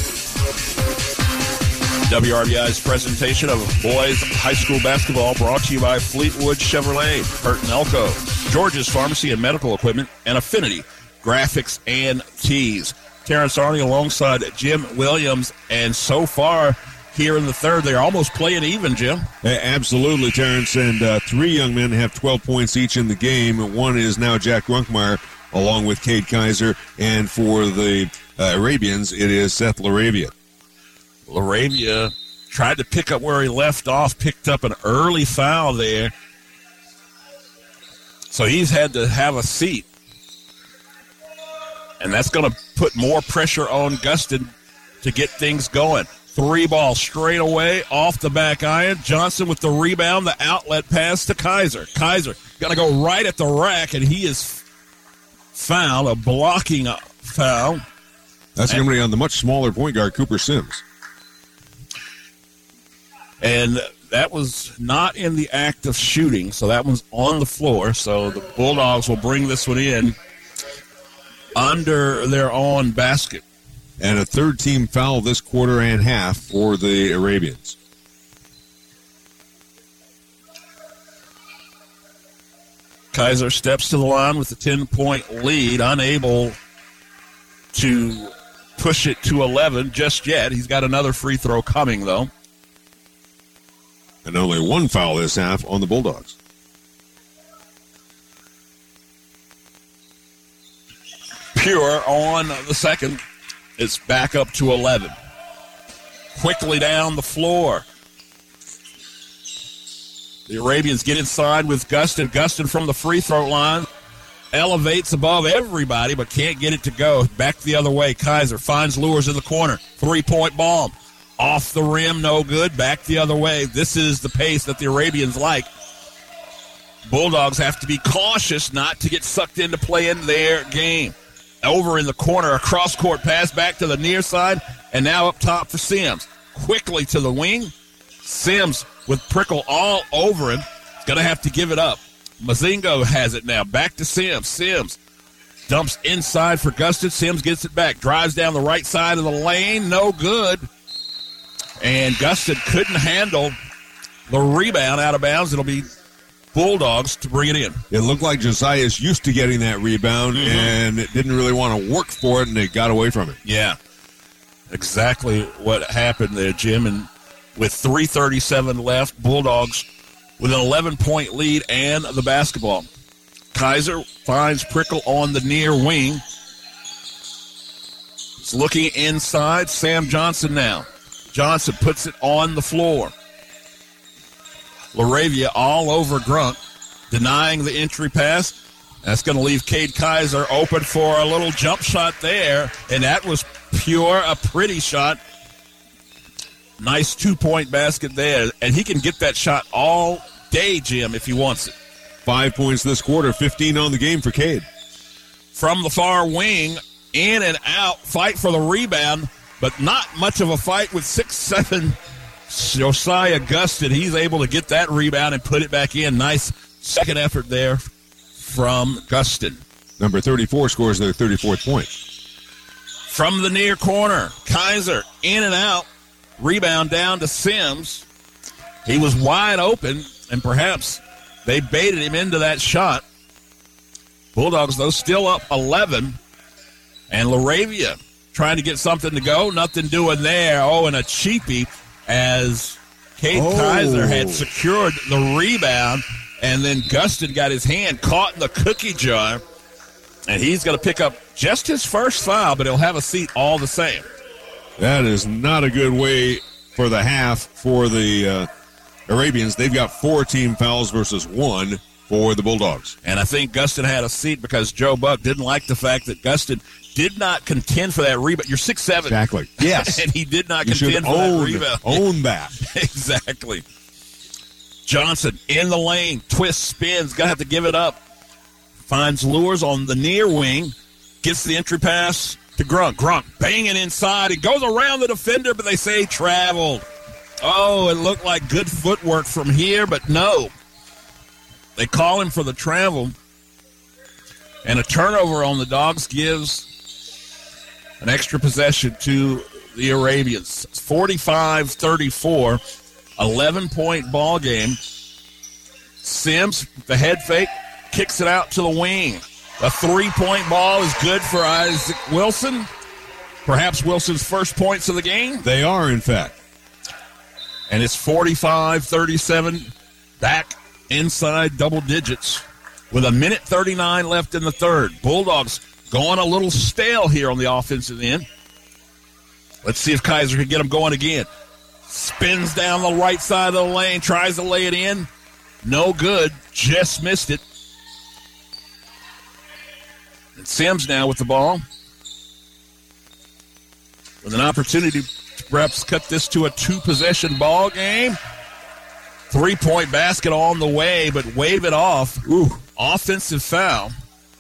WRBI's presentation of boys high school basketball brought to you by Fleetwood Chevrolet, Hurt and Elko, George's Pharmacy and Medical Equipment, and Affinity Graphics and Tees. Terrence Arney alongside Jim Williams, and so far here in the third, they're almost playing even, Jim. Absolutely, Terrence, and 3 young men have 12 points each in the game. One is now Jack Grunkmeyer, along with Cade Kaiser, and for the Arabians, it is Seth LaRavia. LaRavia tried to pick up where he left off, picked up an early foul there. So he's had to have a seat. And that's going to put more pressure on Guston to get things going. 3 ball straight away off the back iron. Johnson with the rebound, the outlet pass to Kaiser. Kaiser going to go right at the rack, and he is fouled, a blocking foul. That's going to be on the much smaller point guard, Cooper Sims. And that was not in the act of shooting, so that one's on the floor. So the Bulldogs will bring this one in under their own basket. And a third-team foul this quarter and half for the Arabians. Kaiser steps to the line with a 10-point lead, unable to push it to 11 just yet. He's got another free throw coming, though. And only 1 foul this half on the Bulldogs. Pure on the second. It's back up to 11. Quickly down the floor. The Arabians get inside with Guston. Guston from the free throw line elevates above everybody, but can't get it to go. Back the other way. Kaiser finds Lures in the corner. 3-point bomb. Off the rim, no good. Back the other way. This is the pace that the Arabians like. Bulldogs have to be cautious not to get sucked into playing their game. Over in the corner, a cross-court pass back to the near side, and now up top for Sims. Quickly to the wing. Sims with Prickle all over him. He's going to have to give it up. Mazingo has it now. Back to Sims. Sims dumps inside for Guston. Sims gets it back. Drives down the right side of the lane. No good. And Guston couldn't handle the rebound out of bounds. It'll be Bulldogs to bring it in. It looked like Josiah's used to getting that rebound, and it didn't really want to work for it, and they got away from it. Yeah, exactly what happened there, Jim. And with 3:37 left, Bulldogs with an 11-point lead and the basketball. Kaiser finds Prickle on the near wing. He's looking inside. Sam Johnson now. Johnson puts it on the floor. LaRavia all over Grunk, denying the entry pass. That's going to leave Cade Kaiser open for a little jump shot there, and that was a pretty shot. Nice 2-point basket there, and he can get that shot all day, Jim, if he wants it. 5 points this quarter, 15 on the game for Cade. From the far wing, in and out, fight for the rebound, but not much of a fight with 6'7". Josiah Gustin, he's able to get that rebound and put it back in. Nice second effort there from Gustin. Number 34 scores their 34th point. From the near corner, Kaiser in and out. Rebound down to Sims. He was wide open, and perhaps they baited him into that shot. Bulldogs, though, still up 11. And LaRavia trying to get something to go. Nothing doing there. Oh, and a cheapie as Cade Kaiser had secured the rebound, and then Gustin got his hand caught in the cookie jar, and he's going to pick up just his first foul, but he'll have a seat all the same. That is not a good way for the half for the Arabians. They've got 4 team fouls versus 1 for the Bulldogs. And I think Gustin had a seat because Joe Buck didn't like the fact that Gustin did not contend for that rebound. You're 6'7". Exactly. Yes. And he did not contend for that rebound. Own that. Exactly. Johnson in the lane. Twist, spins. Got to have to give it up. Finds Lures on the near wing. Gets the entry pass to Grunk. Grunk banging inside. He goes around the defender, but they say he traveled. Oh, it looked like good footwork from here, but no. They call him for the travel. And a turnover on the Dogs gives an extra possession to the Arabians. 45-34, 11-point ball game. Sims, the head fake, kicks it out to the wing. A 3-point ball is good for Isaac Wilson. Perhaps Wilson's first points of the game. They are, in fact. And it's 45-37, back inside double digits with 1:39 left in the third. Bulldogs going a little stale here on the offensive end. Let's see if Kaiser can get them going again. Spins down the right side of the lane, tries to lay it in. No good, just missed it. And Sims now with the ball. With an opportunity to perhaps cut this to a 2-possession ball game. 3-point basket on the way, but wave it off. Ooh, offensive foul.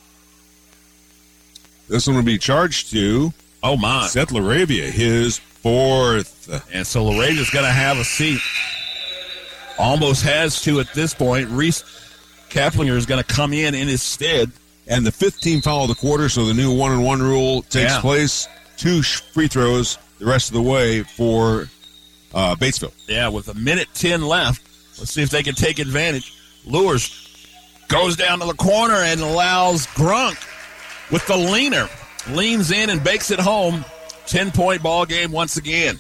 This one will be charged to Seth LaRavia, his 4th. And so LaRavia's going to have a seat. Almost has to at this point. Reese Kaplinger is going to come in his stead. And the 5th team foul of the quarter, so the new 1-and-1 rule takes place. 2 free throws the rest of the way for Batesville. Yeah, with 1:10 left. Let's see if they can take advantage. Lures goes down to the corner and allows Grunk with the leaner. Leans in and bakes it home. 10-point ball game once again.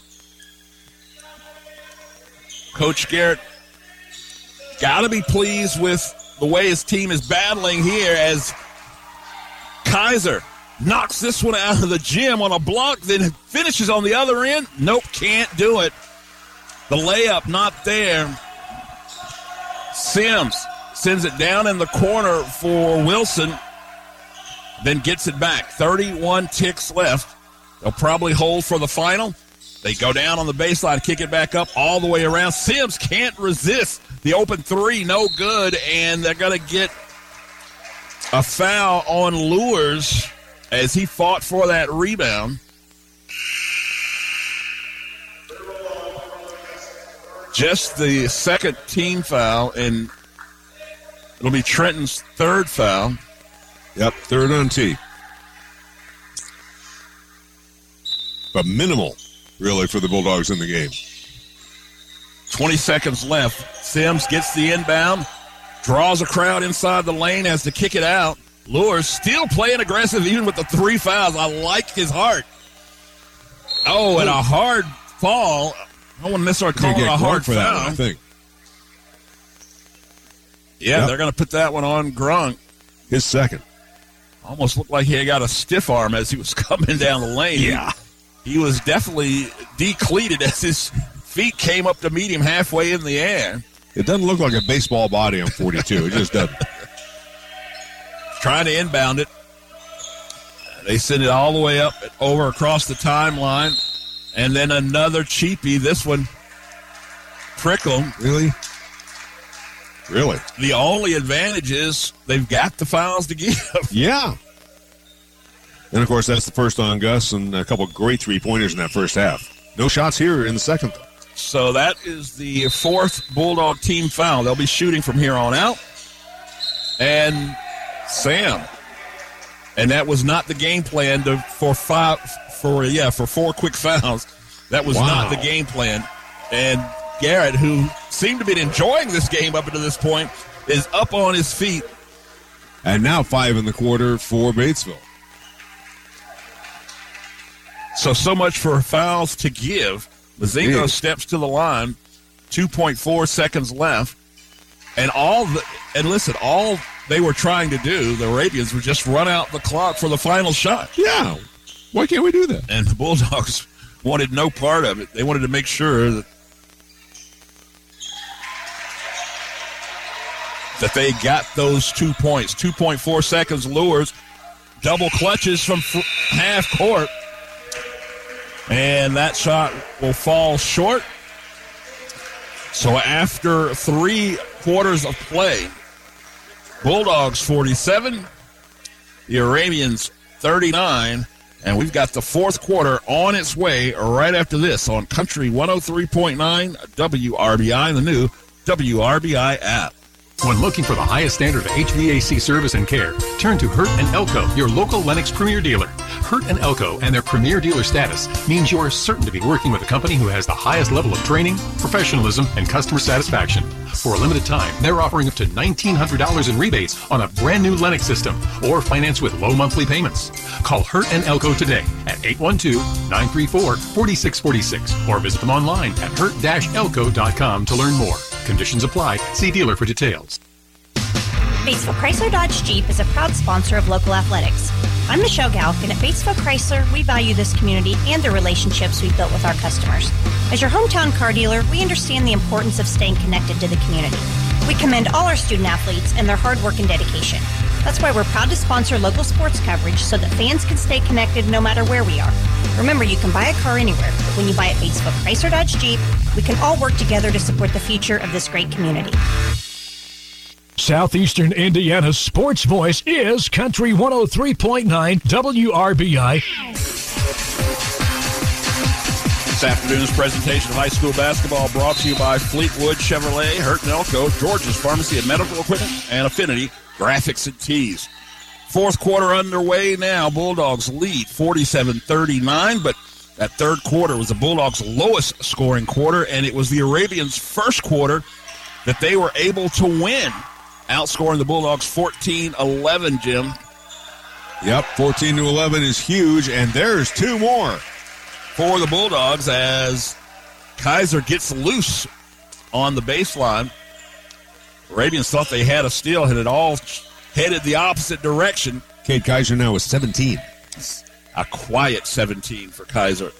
Coach Garrett got to be pleased with the way his team is battling here as Kaiser knocks this one out of the gym on a block, then finishes on the other end. Nope, can't do it. The layup not there. Sims sends it down in the corner for Wilson, then gets it back. 31 ticks left. They'll probably hold for the final. They go down on the baseline, kick it back up all the way around. Sims can't resist the open three, no good, and they're going to get a foul on Lures as he fought for that rebound. Just the second team foul, and it'll be Trenton's 3rd foul. Yep, 3rd on T. But minimal, really, for the Bulldogs in the game. 20 seconds left. Sims gets the inbound, Draws a crowd inside the lane, has to kick it out. Lures still playing aggressive even with the 3 fouls. I like his heart. Oh, and a hard fall. I don't want to necessarily call it a hard foul. That one, I think. Yeah, they're going to put that one on Grunk. His second. Almost looked like he got a stiff arm as he was coming down the lane. Yeah. He was definitely decleated as his feet came up to meet him halfway in the air. It doesn't look like a baseball body on 42. It just doesn't. Trying to inbound it. They send it all the way up and over across the timeline. And then another cheapie. This one, Prickle. Really? The only advantage is they've got the fouls to give. Yeah. And, of course, that's the first on Gus and a couple great three-pointers in that first half. No shots here in the second. So that is the fourth Bulldog team foul. They'll be shooting from here on out. And Sam. And that was not the game plan for 4 quick fouls. That was not the game plan. And Garrett, who seemed to be enjoying this game up until this point, is up on his feet. And now 5 in the quarter for Batesville. So much for fouls to give. Mazingo steps to the line, 2.4 seconds left. And all they were trying to do, the Arabians, were just run out the clock for the final shot. Yeah. Why can't we do that? And the Bulldogs wanted no part of it. They wanted to make sure that they got those 2 points. 2.4 seconds, Lures. Double clutches from half court. And that shot will fall short. So after 3 quarters of play, Bulldogs 47, the Arabians 39, and we've got the fourth quarter on its way right after this on Country 103.9 WRBI, the new WRBI app. When looking for the highest standard of HVAC service and care, turn to Hurt & Elko, your local Lennox Premier dealer. Hurt & Elko and their Premier dealer status means you are certain to be working with a company who has the highest level of training, professionalism, and customer satisfaction. For a limited time, they're offering up to $1,900 in rebates on a brand new Lennox system or finance with low monthly payments. Call Hurt & Elko today at 812-934-4646 or visit them online at hurt-elko.com to learn more. Conditions apply. See dealer for details. Batesville Chrysler Dodge Jeep is a proud sponsor of local athletics. I'm Michelle Galk, and at Batesville Chrysler, we value this community and the relationships we've built with our customers. As your hometown car dealer, we understand the importance of staying connected to the community. We commend all our student athletes and their hard work and dedication. That's why we're proud to sponsor local sports coverage so that fans can stay connected no matter where we are. Remember, you can buy a car anywhere, but when you buy at Batesville Chrysler Dodge Jeep, we can all work together to support the future of this great community. Southeastern Indiana's sports voice is Country 103.9 WRBI. This afternoon's presentation of high school basketball brought to you by Fleetwood Chevrolet, Hurt & Elko, George's Pharmacy and Medical Equipment, and Affinity Graphics and Tees. Fourth quarter underway now. Bulldogs lead 47-39, but that third quarter was the Bulldogs' lowest scoring quarter, and it was the Arabians' first quarter that they were able to win, outscoring the Bulldogs 14-11, Jim. Yep, 14-11 is huge, and there's 2 more for the Bulldogs as Kaiser gets loose on the baseline. Arabians thought they had a steal, had it all headed the opposite direction. Cade Kaiser now is 17. A quiet 17 for Kaiser.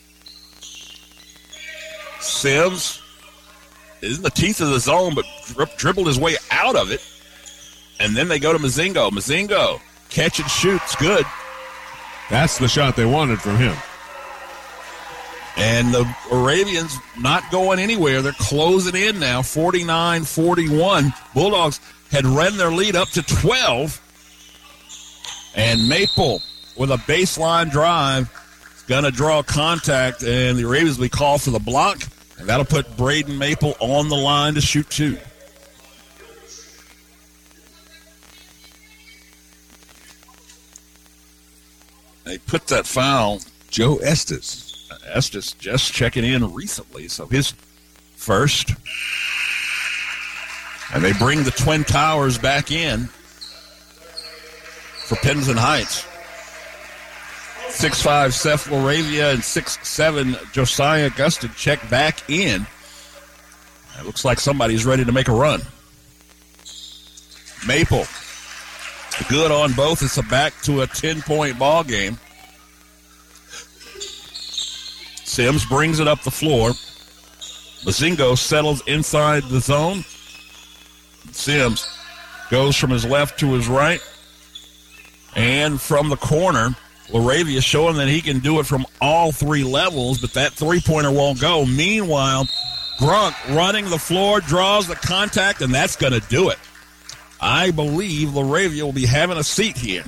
Sims is in the teeth of the zone, but dribbled his way out of it. And then they go to Mazingo. Mazingo, catch and shoot's good. That's the shot they wanted from him. And the Arabians not going anywhere. They're closing in now, 49-41. Bulldogs had run their lead up to 12. And Maple with a baseline drive is going to draw contact, and the Arabians will be called for the block. And that'll put Braden Maple on the line to shoot 2. They put that foul. Joe Estes. Estes just checking in recently, so his first. And they bring the Twin Towers back in for Pendleton Heights. 6'5" Seth Laravia and 6'7" Josiah Gustin check back in. It looks like somebody's ready to make a run. Maple, good on both. It's back to a 10-point ball game. Sims brings it up the floor. Mozingo settles inside the zone. Sims goes from his left to his right. And from the corner, Laravia showing that he can do it from all three levels, but that three-pointer won't go. Meanwhile, Grunk running the floor, draws the contact, and that's going to do it. I believe Laravia will be having a seat here.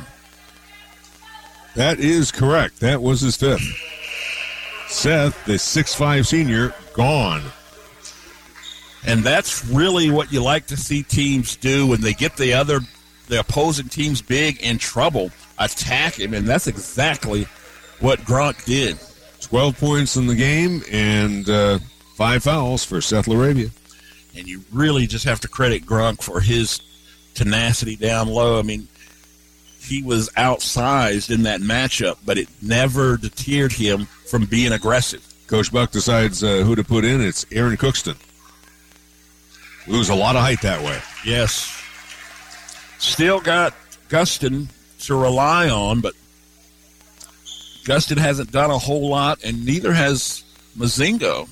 That is correct. That was his fifth. Seth, the 6'5" senior, gone. And that's really what you like to see teams do when they get the opposing team's big in trouble, attack him, and that's exactly what Grunk did. 12 points in the game and 5 fouls for Seth Laravia. And you really just have to credit Grunk for his tenacity down low. I mean, he was outsized in that matchup, but it never deterred him from being aggressive. Coach Buck decides who to put in. It's Aaron Cookston. Lose a lot of height that way. Yes. Still got Gustin to rely on, but Gustin hasn't done a whole lot, and neither has Mozingo.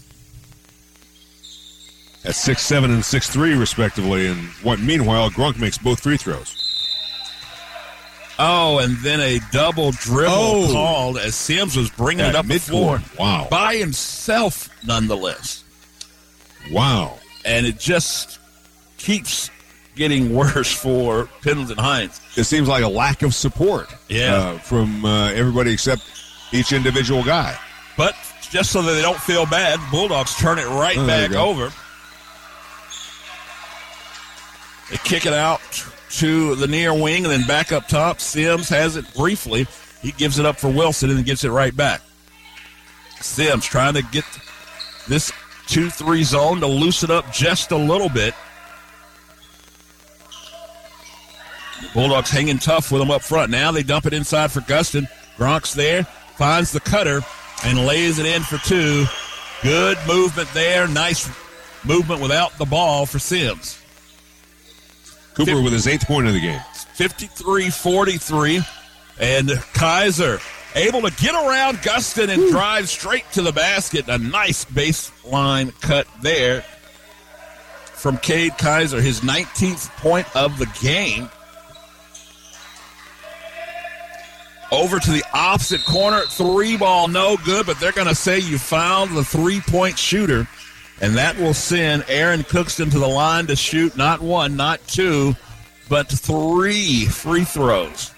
At 6'7" and 6'3", respectively, and meanwhile, Grunk makes both free throws. Oh, and then a double dribble called as Sims was bringing it up the floor. Wow. By himself, nonetheless. Wow. And it just keeps getting worse for Pendleton Heights. It seems like a lack of support from everybody except each individual guy. But just so that they don't feel bad, Bulldogs turn it right back over. They kick it out to the near wing and then back up top. Sims has it briefly. He gives it up for Wilson and then gets it right back. Sims trying to get this 2-3 zone to loosen up just a little bit. The Bulldogs hanging tough with them up front. Now they dump it inside for Gustin. Gronk's there, finds the cutter, and lays it in for two. Good movement there. Nice movement without the ball for Sims. Cooper with his 8th point of the game. 53-43. And Kaiser able to get around Gustin and drive straight to the basket. A nice baseline cut there from Cade Kaiser, his 19th point of the game. Over to the opposite corner. 3-ball, no good, but they're going to say you found the 3-point shooter. And that will send Aaron Cookston to the line to shoot not 1, not 2, but 3 free throws.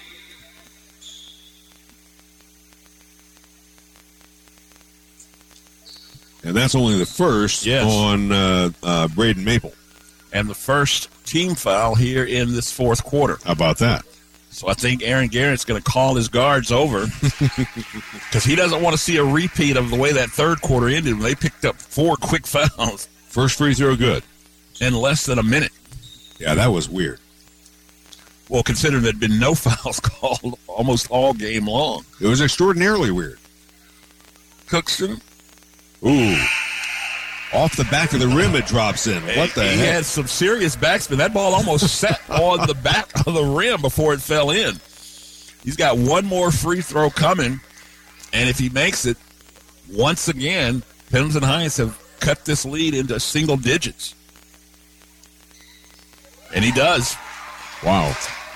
And that's only the first on Braden Maple. And the first team foul here in this fourth quarter. How about that? So I think Aaron Garrett's going to call his guards over because he doesn't want to see a repeat of the way that third quarter ended when they picked up 4 quick fouls. First free throw good. In less than a minute. Yeah, that was weird. Well, considering there had been no fouls called almost all game long. It was extraordinarily weird. Cookston. Ooh. Off the back of the rim it drops in. What the heck? He had some serious backspin. That ball almost sat on the back of the rim before it fell in. He's got one more free throw coming, and if he makes it, once again, Pendleton Heights have cut this lead into single digits. And he does. Wow.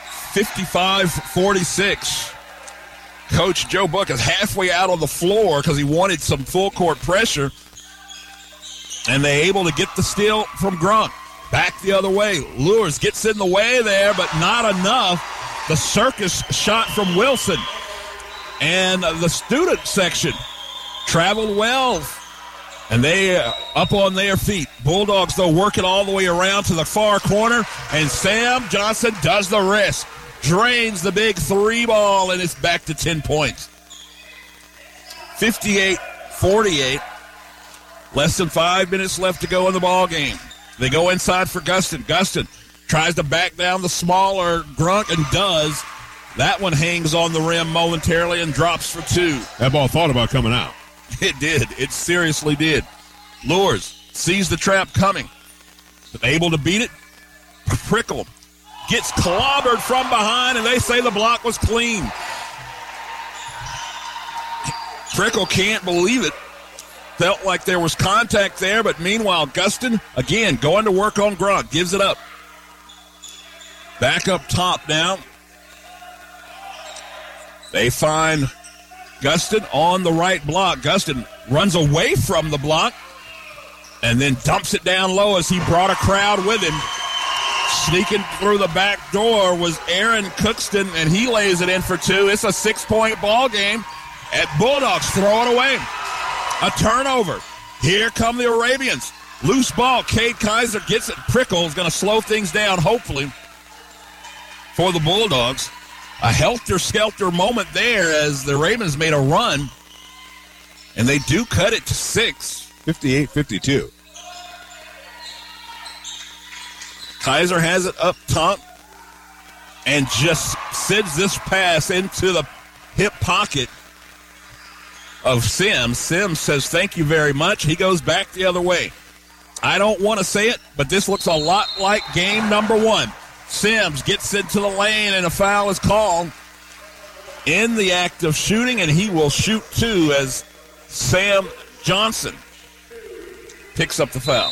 55-46. Coach Joe Buck is halfway out on the floor because he wanted some full court pressure. And they're able to get the steal from Grunk. Back the other way. Lures gets in the way there, but not enough. The circus shot from Wilson. And the student section traveled well. And they up on their feet. Bulldogs, though, working all the way around to the far corner. And Sam Johnson does the rest. Drains the big 3-ball, and it's back to 10 points. 58-48. Less than 5 minutes left to go in the ball game. They go inside for Gustin. Gustin tries to back down the smaller Grunk and does. That one hangs on the rim momentarily and drops for 2. That ball thought about coming out. It did. It seriously did. Lures, sees the trap coming. But able to beat it. Prickle gets clobbered from behind, and they say the block was clean. Prickle can't believe it. Felt like there was contact there, but meanwhile, Gustin, again, going to work on Grunk. Gives it up. Back up top now. They find Gustin on the right block. Gustin runs away from the block and then dumps it down low as he brought a crowd with him. Sneaking through the back door was Aaron Cookston, and he lays it in for 2. It's a 6-point ball game. At Bulldogs throw it away. A turnover. Here come the Arabians. Loose ball. Cade Kaiser gets it. Prickle is going to slow things down, hopefully, for the Bulldogs. A helter-skelter moment there as the Ravens made a run, and they do cut it to 6. 58-52. Kaiser has it up top and just sends this pass into the hip pocket of Sims. Sims says, thank you very much. He goes back the other way. I don't want to say it, but this looks a lot like game number 1. Sims gets into the lane, and a foul is called in the act of shooting, and he will shoot 2 as Sam Johnson picks up the foul.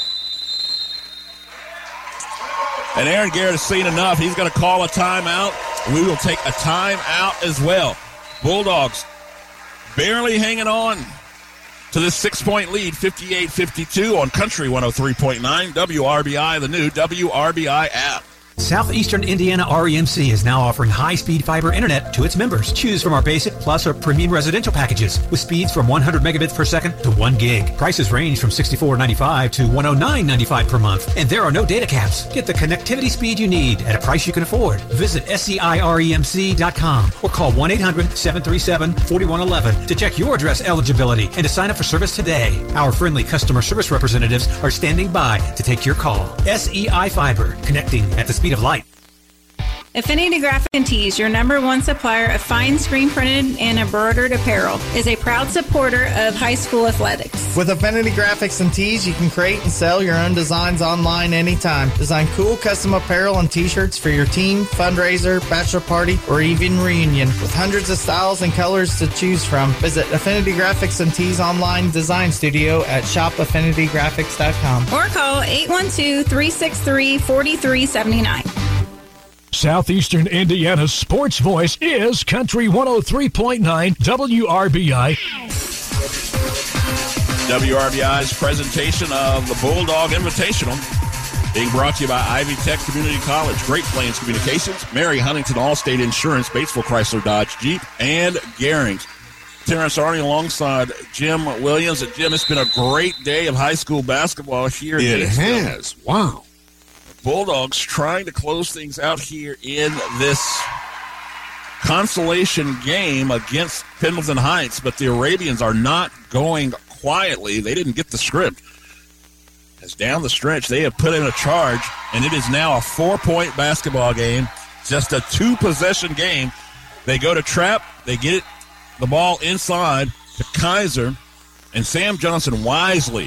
And Aaron Garrett has seen enough. He's going to call a timeout. We will take a timeout as well. Bulldogs barely hanging on to this 6-point lead, 58-52 on Country 103.9, WRBI, the new WRBI app. Southeastern Indiana REMC is now offering high-speed fiber internet to its members. Choose from our basic, plus, or premium residential packages with speeds from 100 megabits per second to 1 gig. Prices range from $64.95 to $109.95 per month, and there are no data caps. Get the connectivity speed you need at a price you can afford. Visit SCIREMC.com or call 1-800-737-4111 to check your address eligibility and to sign up for service today. Our friendly customer service representatives are standing by to take your call. SEI Fiber, connecting at the speed of light. Affinity Graphic and Tees, your #1 supplier of fine screen printed and embroidered apparel, is a proud supporter of high school athletics. With Affinity Graphics and Tees, you can create and sell your own designs online anytime. Design cool custom apparel and t-shirts for your team, fundraiser, bachelor party, or even reunion. With hundreds of styles and colors to choose from, visit Affinity Graphics and Tees online design studio at shopaffinitygraphics.com. Or call 812-363-4379. Southeastern Indiana's sports voice is Country 103.9 WRBI. WRBI's presentation of the Bulldog Invitational being brought to you by Ivy Tech Community College, Great Plains Communications, Mary Huntington Allstate Insurance, Batesville Chrysler Dodge Jeep, and Garings. Terrence Arney alongside Jim Williams. And Jim, it's been a great day of high school basketball here. It has. Wow. Bulldogs trying to close things out here in this consolation game against Pendleton Heights, but the Arabians are not going quietly. They didn't get the script. As down the stretch, they have put in a charge, and it is now a 4-point basketball game, just a 2-possession game. They go to trap, they get the ball inside to Kaiser, and Sam Johnson wisely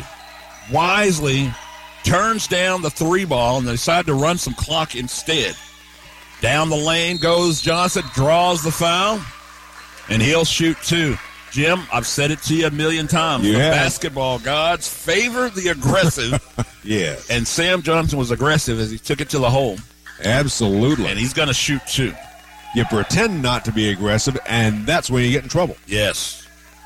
turns down the 3 ball, and they decide to run some clock instead. Down the lane goes Johnson, draws the foul, and he'll shoot 2. Jim, I've said it to you a million times. The basketball gods favor the aggressive. Yeah. And Sam Johnson was aggressive as he took it to the hole. Absolutely. And he's going to shoot 2. You pretend not to be aggressive, and that's when you get in trouble. Yes.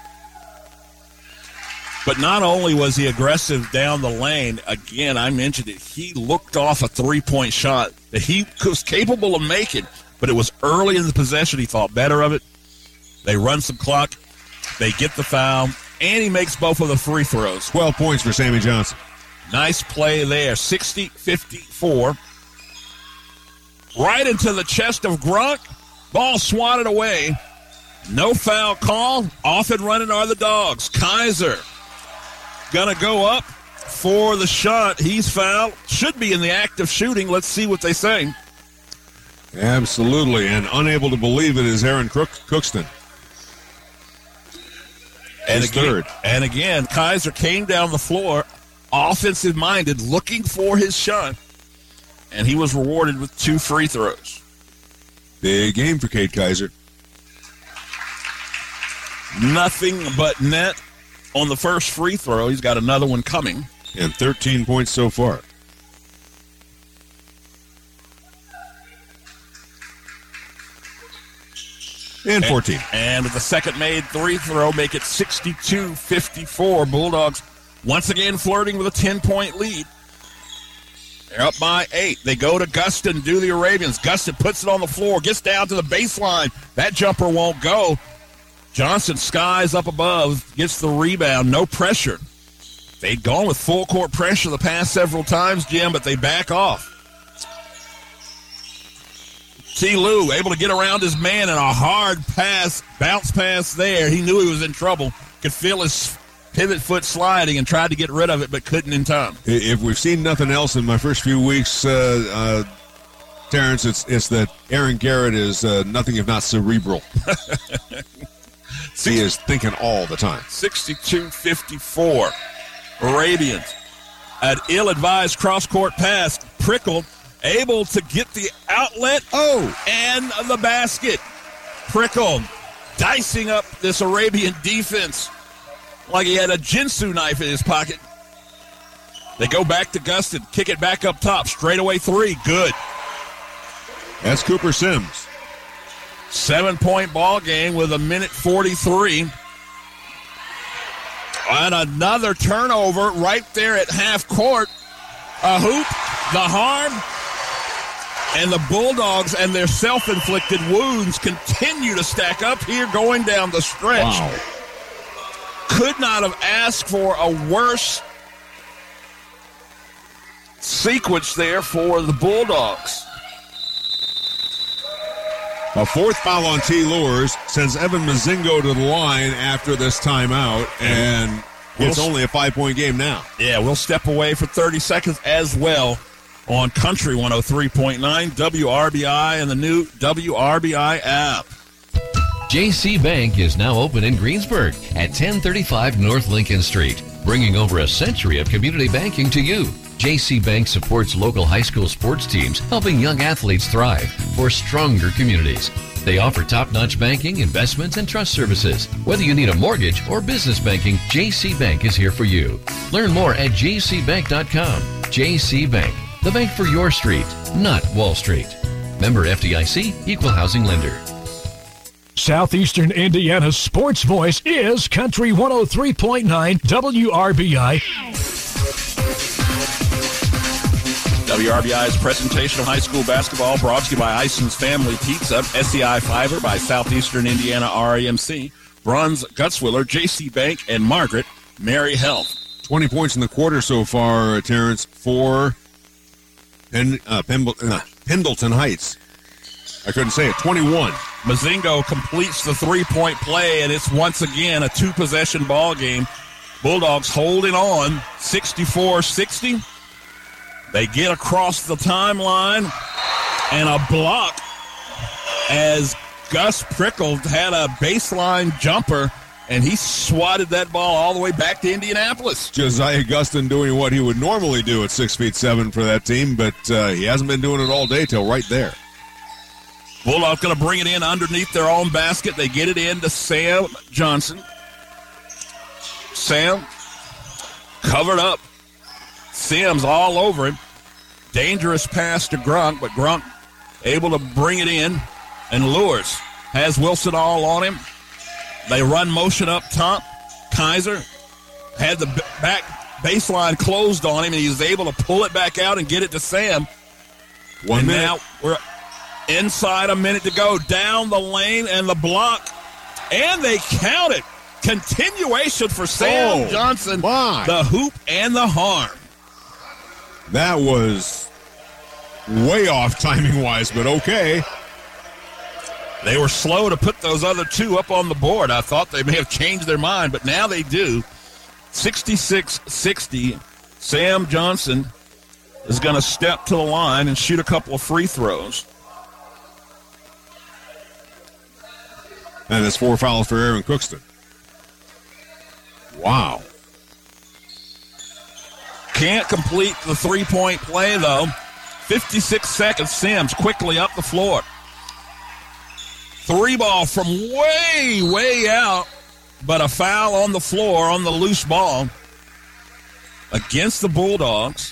But not only was he aggressive down the lane, again, I mentioned it, he looked off a 3-point shot that he was capable of making, but it was early in the possession. He thought better of it. They run some clock. They get the foul, and he makes both of the free throws. 12 points for Sammy Johnson. Nice play there, 60-54. Right into the chest of Grunk. Ball swatted away. No foul call. Off and running are the Dogs. Kaiser gonna go up for the shot. He's fouled. Should be in the act of shooting. Let's see what they say. Absolutely, and unable to believe it is Aaron Cookston. And again, Kaiser came down the floor, offensive-minded, looking for his shot, and he was rewarded with 2 free throws. Big game for Cade Kaiser. Nothing but net on the first free throw. He's got another one coming. And 13 points so far. And 14. And the second made free throw make it 62-54. Bulldogs once again flirting with a 10-point lead. They're up by 8. They go to Gustin, do the Arabians. Gustin puts it on the floor, gets down to the baseline. That jumper won't go. Johnson skies up above, gets the rebound, no pressure. They'd gone with full court pressure the past several times, Jim, but they back off. T. Lou able to get around his man and a hard pass, bounce pass there. He knew he was in trouble, could feel his pivot foot sliding and tried to get rid of it, but couldn't in time. If we've seen nothing else in my first few weeks, Terrence, it's that Aaron Garrett is nothing if not cerebral. He is thinking all the time. 62-54. Arabians. An ill-advised cross-court pass. Prickle able to get the outlet and the basket. Prickle dicing up this Arabian defense like he had a Jinsu knife in his pocket. They go back to Gustin, kick it back up top, straightaway 3, good. That's Cooper Sims. 7-point ball game with 1:43. And another turnover right there at half court. A hoop, the harm, and the Bulldogs and their self-inflicted wounds continue to stack up here going down the stretch. Wow. Could not have asked for a worse sequence there for the Bulldogs. A fourth foul on T. Lures sends Evan Mazingo to the line after this timeout, and it's only a 5-point game now. Yeah, we'll step away for 30 seconds as well on Country 103.9, WRBI, and the new WRBI app. J.C. Bank is now open in Greensburg at 1035 North Lincoln Street, bringing over a century of community banking to you. J.C. Bank supports local high school sports teams, helping young athletes thrive for stronger communities. They offer top-notch banking, investments, and trust services. Whether you need a mortgage or business banking, J.C. Bank is here for you. Learn more at jcbank.com. J.C. Bank, the bank for your street, not Wall Street. Member FDIC, Equal Housing Lender. Southeastern Indiana's sports voice is Country 103.9 WRBI. WRBI's presentation of high school basketball brought to you by Ison's Family Pizza, SEI Fiber by Southeastern Indiana RAMC, Bruns Gutzwiller, JC Bank, and Margaret Mary Health. 20 points in the quarter so far, Terrence, for Pendleton Heights. I couldn't say it. 21. Mazingo completes the three-point play, and it's once again a two-possession ball game. Bulldogs holding on, 64-60. They get across the timeline, and a block as Gus Prickle had a baseline jumper, and he swatted that ball all the way back to Indianapolis. Josiah Gustin doing what he would normally do at 6'7" for that team, but he hasn't been doing it all day till right there. Bulldogs going to bring it in underneath their own basket. They get it in to Sam Johnson. Sam covered up. Sims all over him. Dangerous pass to Grunk, but Grunk able to bring it in. And Lures has Wilson all on him. They run motion up top. Kaiser had the back baseline closed on him, and he was able to pull it back out and get it to Sam. 1 minute. Now we're inside a minute to go. Down the lane and the block. And they count it. Continuation for Sam Johnson. My. The hoop and the harm. That was way off timing-wise, but okay. They were slow to put those other two up on the board. I thought they may have changed their mind, but now they do. 66-60. Sam Johnson is going to step to the line and shoot a couple of free throws. And that's 4 fouls for Aaron Crookston. Wow. Can't complete the three-point play, though. 56 seconds. Sims quickly up the floor. 3 ball from way, way out, but a foul on the floor on the loose ball against the Bulldogs.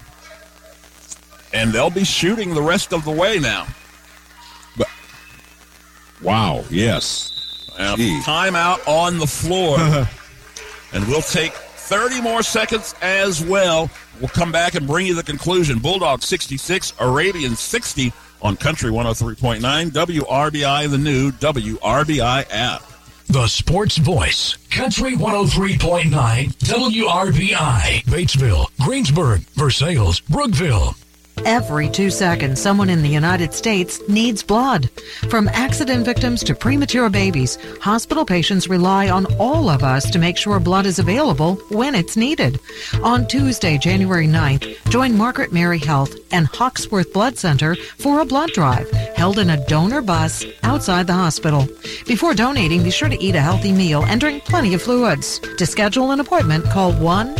And they'll be shooting the rest of the way now. But, wow, yes. Timeout on the floor. And we'll take 30 more seconds as well. We'll come back and bring you the conclusion. Bulldogs 66, Arabians 60 on Country 103.9, WRBI, the new WRBI app. The Sports Voice, Country 103.9, WRBI, Batesville, Greensburg, Versailles, Brookville. Every 2 seconds, someone in the United States needs blood. From accident victims to premature babies, hospital patients rely on all of us to make sure blood is available when it's needed. On Tuesday, January 9th, join Margaret Mary Health and Hawksworth Blood Center for a blood drive held in a donor bus outside the hospital. Before donating, be sure to eat a healthy meal and drink plenty of fluids. To schedule an appointment, call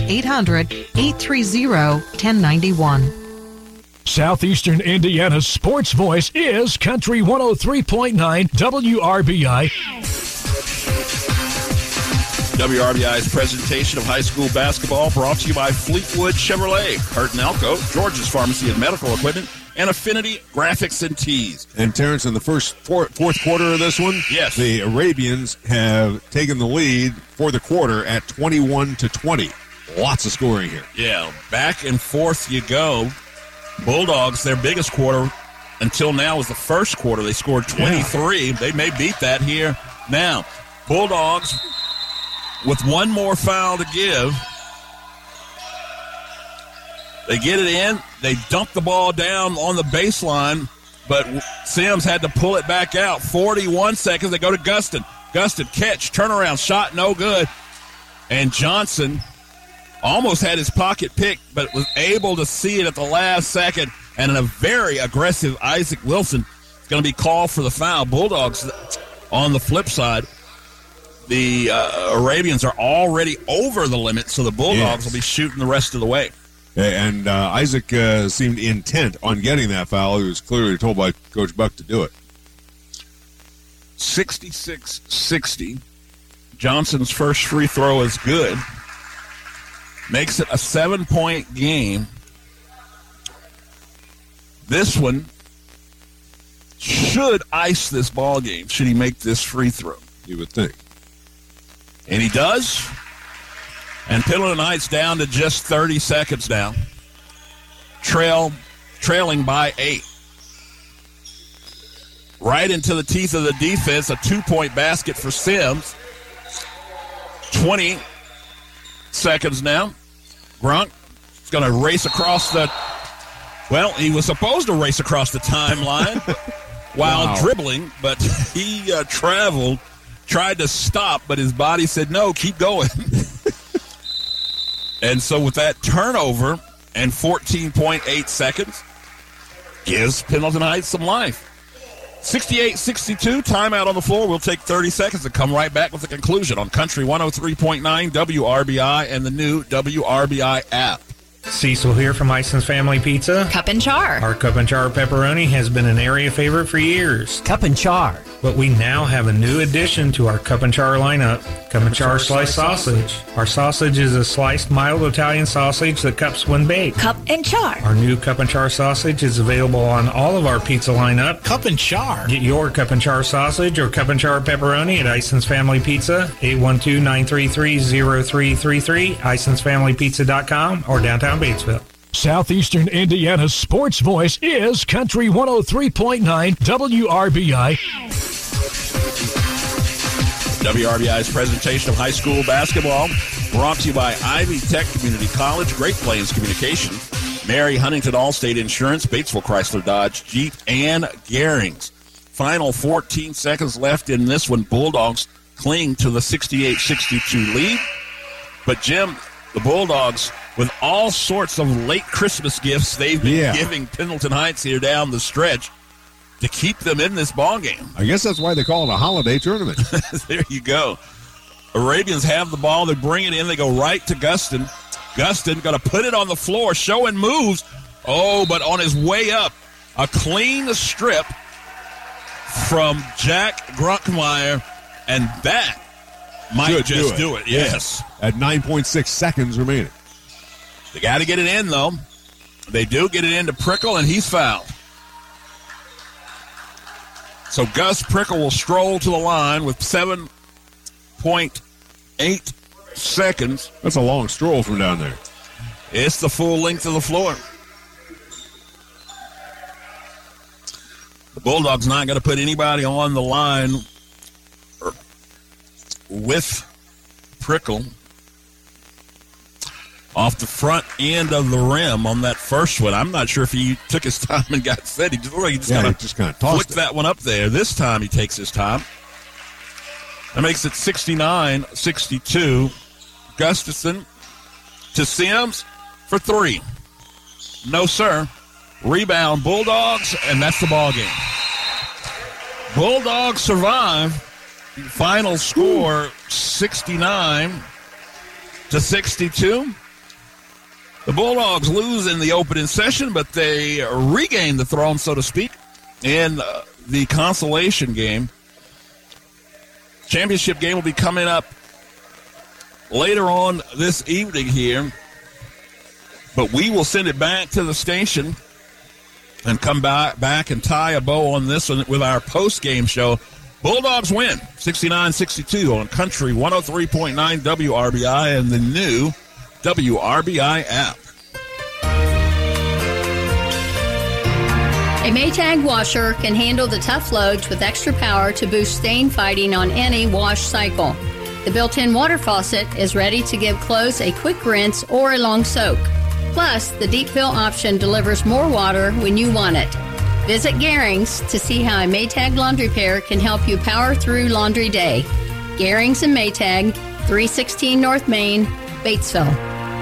1-800-830-1091. Southeastern Indiana's sports voice is Country 103.9 WRBI. WRBI's presentation of high school basketball brought to you by Fleetwood Chevrolet, Hurt and Elko, George's Pharmacy and Medical Equipment, and Affinity Graphics and Tees. And Terrence, in the fourth quarter of this one, yes, the Arabians have taken the lead for the quarter at 21-20. Lots of scoring here. Yeah, back and forth you go. Bulldogs, their biggest quarter until now was the first quarter. They scored 23. Yeah. They may beat that here now. Bulldogs with one more foul to give. They get it in. They dump the ball down on the baseline, but Sims had to pull it back out. 41 seconds. They go to Gustin. Gustin, catch, turnaround, shot, no good. And Johnson almost had his pocket picked, but was able to see it at the last second. And in a very aggressive Isaac Wilson is going to be called for the foul. Bulldogs, on the flip side, the Arabians are already over the limit, so the Bulldogs will be shooting the rest of the way. And Isaac seemed intent on getting that foul. He was clearly told by Coach Buck to do it. 66-60. Johnson's first free throw is good. Makes it a 7-point game. This one should ice this ball game, should he make this free throw. You would think. And he does. And Pendleton Heights down to just 30 seconds now. Trailing by 8. Right into the teeth of the defense, a 2-point basket for Sims. 20 seconds now. Grunk is going to race across the... Well, he was supposed to race across the timeline while dribbling, but he traveled, tried to stop, but his body said, no, keep going. And so with that turnover and 14.8 seconds, gives Pendleton Heights some life. 68-62, timeout on the floor. We'll take 30 seconds and come right back with the conclusion on Country 103.9 WRBI and the new WRBI app. Cecil here from Ison's Family Pizza. Cup and Char. Our Cup and Char pepperoni has been an area favorite for years. Cup and Char. But we now have a new addition to our Cup and Char lineup, Cup and Char sliced sausage. Our sausage is a sliced mild Italian sausage that cups when baked. Cup and Char. Our new Cup and Char sausage is available on all of our pizza lineup. Cup and Char. Get your Cup and Char sausage or Cup and Char pepperoni at Ison's Family Pizza, 812-933-0333, IsonsFamilyPizza.com, or downtown Batesville. Southeastern Indiana's sports voice is Country 103.9 WRBI. WRBI's presentation of high school basketball brought to you by Ivy Tech Community College, Great Plains Communications, Mary Huntington Allstate Insurance, Batesville Chrysler Dodge Jeep, and Garings. Final 14 seconds left in this one. Bulldogs cling to the 68-62 lead. But Jim, The Bulldogs, with all sorts of late Christmas gifts they've been giving Pendleton Heights here down the stretch to keep them in this ball game. I guess that's why they call it a holiday tournament. There you go. Arabians have the ball. They bring it in. They go right to Gustin. Gustin going to put it on the floor, showing moves. Oh, but on his way up, a clean strip from Jack Grunkmeyer, and that might just do it. Yes. At 9.6 seconds remaining. They got to get it in, though. They do get it into Prickle, and he's fouled. So Gus Prickle will stroll to the line with 7.8 seconds. That's a long stroll from down there. It's the full length of the floor. The Bulldogs not going to put anybody on the line with Prickle off the front end of the rim on that first one. I'm not sure if he took his time and got set. He just kind of flicked that one up there. This time he takes his time. That makes it 69-62. Gustafson to Sims for three. No, sir. Rebound, Bulldogs, and that's the ball game. Bulldogs survive. Final score, 69-62. The Bulldogs lose in the opening session, but they regain the throne, so to speak, in the consolation game. Championship game will be coming up later on this evening here, but we will send it back to the station and come back and tie a bow on this one with our post-game show. Bulldogs win 69-62 on Country 103.9 WRBI and the new WRBI app. A Maytag washer can handle the tough loads with extra power to boost stain fighting on any wash cycle. The built-in water faucet is ready to give clothes a quick rinse or a long soak. Plus, the deep fill option delivers more water when you want it. Visit Garings to see how a Maytag laundry pair can help you power through laundry day. Garings and Maytag, 316 North Main, Batesville.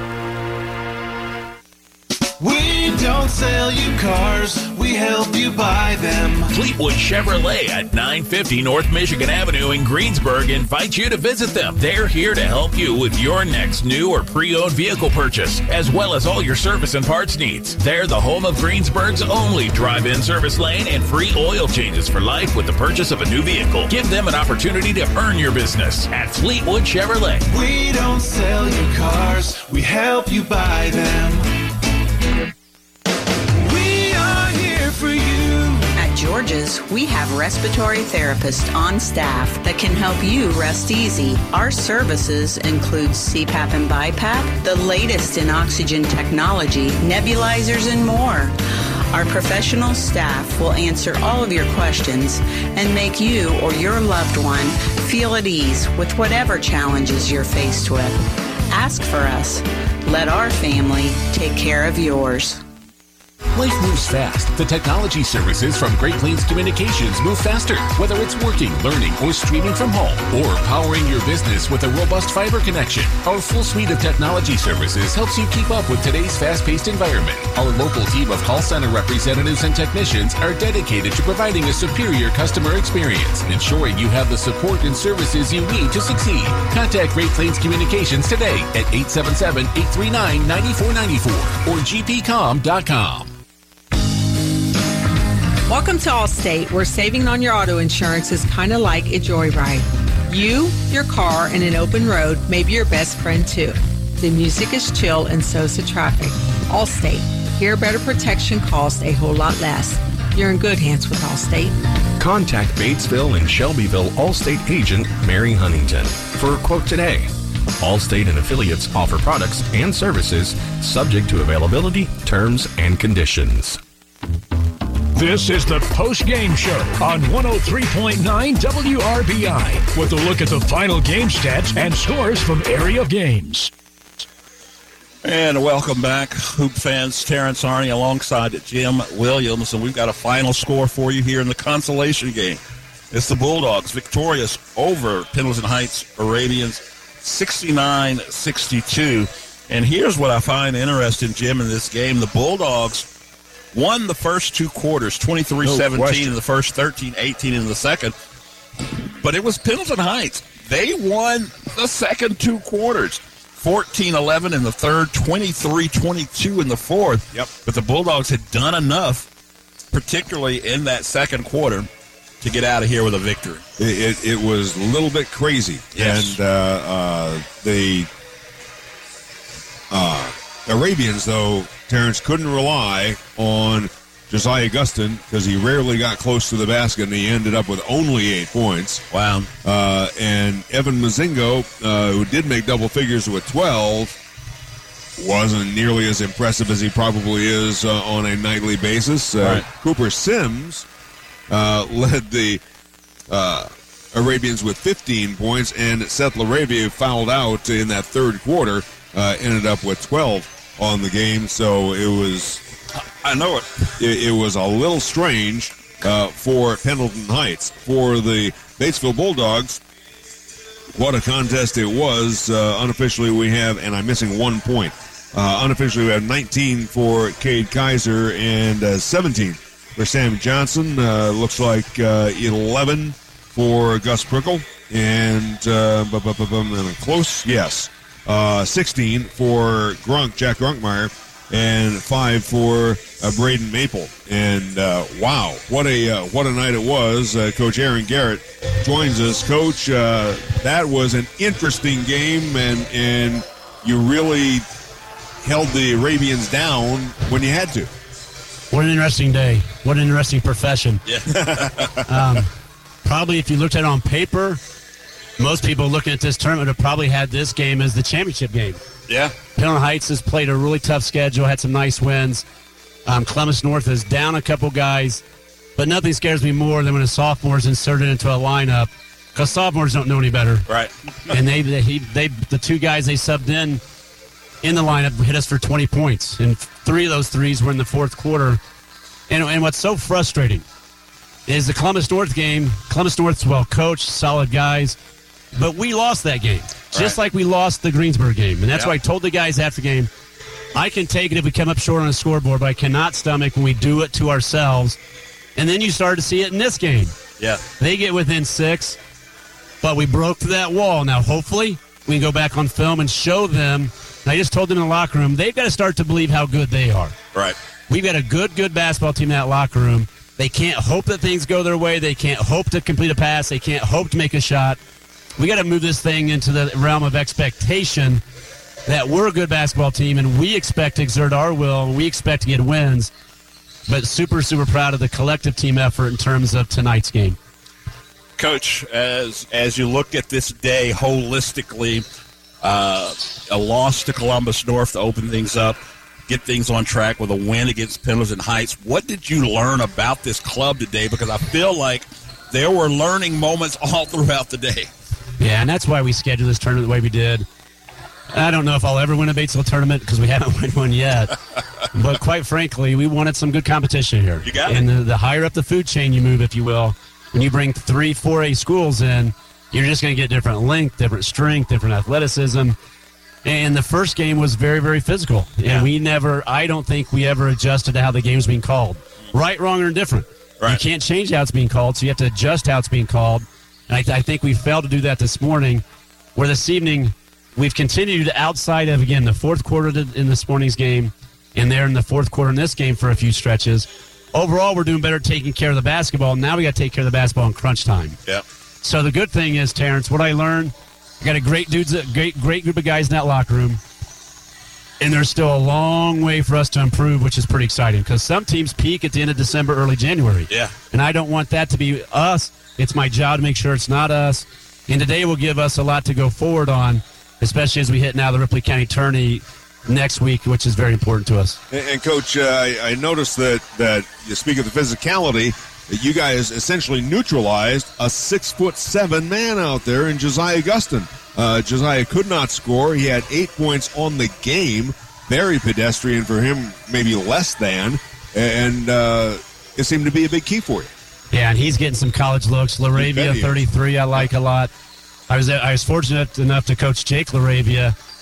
We don't sell you cars, we help you buy them. Fleetwood Chevrolet at 950 North Michigan Avenue in Greensburg invites you to visit them. They're here to help you with your next new or pre-owned vehicle purchase, as well as all your service and parts needs. They're the home of Greensburg's only drive-in service lane and free oil changes for life with the purchase of a new vehicle. Give them an opportunity to earn your business at Fleetwood Chevrolet. We don't sell you cars, we help you buy them. At George's, we have respiratory therapists on staff that can help you rest easy. Our services include CPAP and BiPAP, the latest in oxygen technology, nebulizers, and more. Our professional staff will answer all of your questions and make you or your loved one feel at ease with whatever challenges you're faced with. Ask for us. Let our family take care of yours. Life moves fast. The technology services from Great Plains Communications move faster. Whether it's working, learning, or streaming from home, or powering your business with a robust fiber connection, our full suite of technology services helps you keep up with today's fast-paced environment. Our local team of call center representatives and technicians are dedicated to providing a superior customer experience, ensuring you have the support and services you need to succeed. Contact Great Plains Communications today at 877-839-9494 or gpcom.com. Welcome to Allstate, where saving on your auto insurance is kind of like a joyride. You, your car, and an open road may be your best friend too. The music is chill and so's the traffic. Allstate. Here, better protection costs a whole lot less. You're in good hands with Allstate. Contact Batesville and Shelbyville Allstate agent Mary Huntington for a quote today. Allstate and affiliates offer products and services subject to availability, terms, and conditions. This is the post-game show on 103.9 WRBI with a look at the final game stats and scores from area games. And welcome back, Hoop fans. Terrence Arney alongside Jim Williams, and we've got a final score for you here in the consolation game. It's the Bulldogs victorious over Pendleton Heights Arabians 69-62 And here's what I find interesting, Jim, in this game. The Bulldogs won the first two quarters, 23-17 in the first, 13-18 in the second. But it was Pendleton Heights. They won the second two quarters, 14-11 in the third, 23-22 in the fourth. Yep. But the Bulldogs had done enough, particularly in that second quarter, to get out of here with a victory. It was a little bit crazy. Yes. And the Arabians, though, Terrence, couldn't rely on Josiah Gustin because he rarely got close to the basket, and he ended up with only 8 points. Wow. And Evan Mazingo, who did make double figures with 12, wasn't nearly as impressive as he probably is on a nightly basis. Right. Cooper Sims led the Arabians with 15 points, and Seth LaRavia fouled out in that third quarter, ended up with 12 on the game. So it was... I know it. It was a little strange for Pendleton Heights. For the Batesville Bulldogs, what a contest it was. Unofficially, we have, and I'm missing 1 point. Unofficially, we have 19 for Cade Kaiser and 17 for Sam Johnson. Looks like 11 for Gus Prickle. And close, yes. 16 for Jack Grunkmeyer. And 5 for Braden Maple. And wow, what a night it was. Coach Aaron Garrett joins us. Coach, that was an interesting game, and you really held the Arabians down when you had to. What an interesting day. What an interesting profession. Yeah. Probably if you looked at it on paper, most people looking at this tournament have probably had this game as the championship game. Yeah. Pendleton Heights has played a really tough schedule, had some nice wins. Columbus North is down a couple guys, but nothing scares me more than when a sophomore is inserted into a lineup, because sophomores don't know any better. Right. And the two guys they subbed in the lineup hit us for 20 points, and 3 of those threes were in the fourth quarter. And what's so frustrating is the Columbus North game. Columbus North's well coached, solid guys, but we lost that game. Just like we lost the Greensburg game. And that's why I told the guys after the game, I can take it if we come up short on a scoreboard, but I cannot stomach when we do it to ourselves. And then you start to see it in this game. Yeah. They get within 6, but we broke through that wall. Now, hopefully, we can go back on film and show them. And I just told them in the locker room, they've got to start to believe how good they are. Right. We've got a good basketball team in that locker room. They can't hope that things go their way. They can't hope to complete a pass. They can't hope to make a shot. We got to move this thing into the realm of expectation that we're a good basketball team and we expect to exert our will and we expect to get wins. But super proud of the collective team effort in terms of tonight's game. Coach, as you look at this day holistically, a loss to Columbus North to open things up, get things on track with a win against Pendleton Heights. What did you learn about this club today? Because I feel like there were learning moments all throughout the day. Yeah, and that's why we scheduled this tournament the way we did. I don't know if I'll ever win a Batesville tournament because we haven't won one yet. But quite frankly, we wanted some good competition here. You got it. And the higher up the food chain you move, if you will, when you bring 3, 4A schools in, you're just going to get different length, different strength, different athleticism. And the first game was very, very physical. And I don't think we ever adjusted to how the game was being called. Right, wrong, or indifferent. Right. You can't change how it's being called, so you have to adjust how it's being called. And I think we failed to do that this morning, where this evening we've continued outside of, again, the fourth quarter in this morning's game, and there in the fourth quarter in this game for a few stretches. Overall, we're doing better taking care of the basketball. Now we got to take care of the basketball in crunch time. Yeah. So the good thing is, Terrence, what I learned, I got a great group of guys in that locker room, and there's still a long way for us to improve, which is pretty exciting because some teams peak at the end of December, early January. Yeah. And I don't want that to be us. It's my job to make sure it's not us. And today will give us a lot to go forward on, especially as we hit now the Ripley County Tourney next week, which is very important to us. And Coach, I noticed that you speak of the physicality, that you guys essentially neutralized a 6'7" man out there in Josiah Gustin. Josiah could not score. He had 8 points on the game. Very pedestrian for him, maybe less than. And it seemed to be a big key for you. Yeah, and he's getting some college looks. LaRavia, 33, I like a lot. I was fortunate enough to coach Jake LaRavia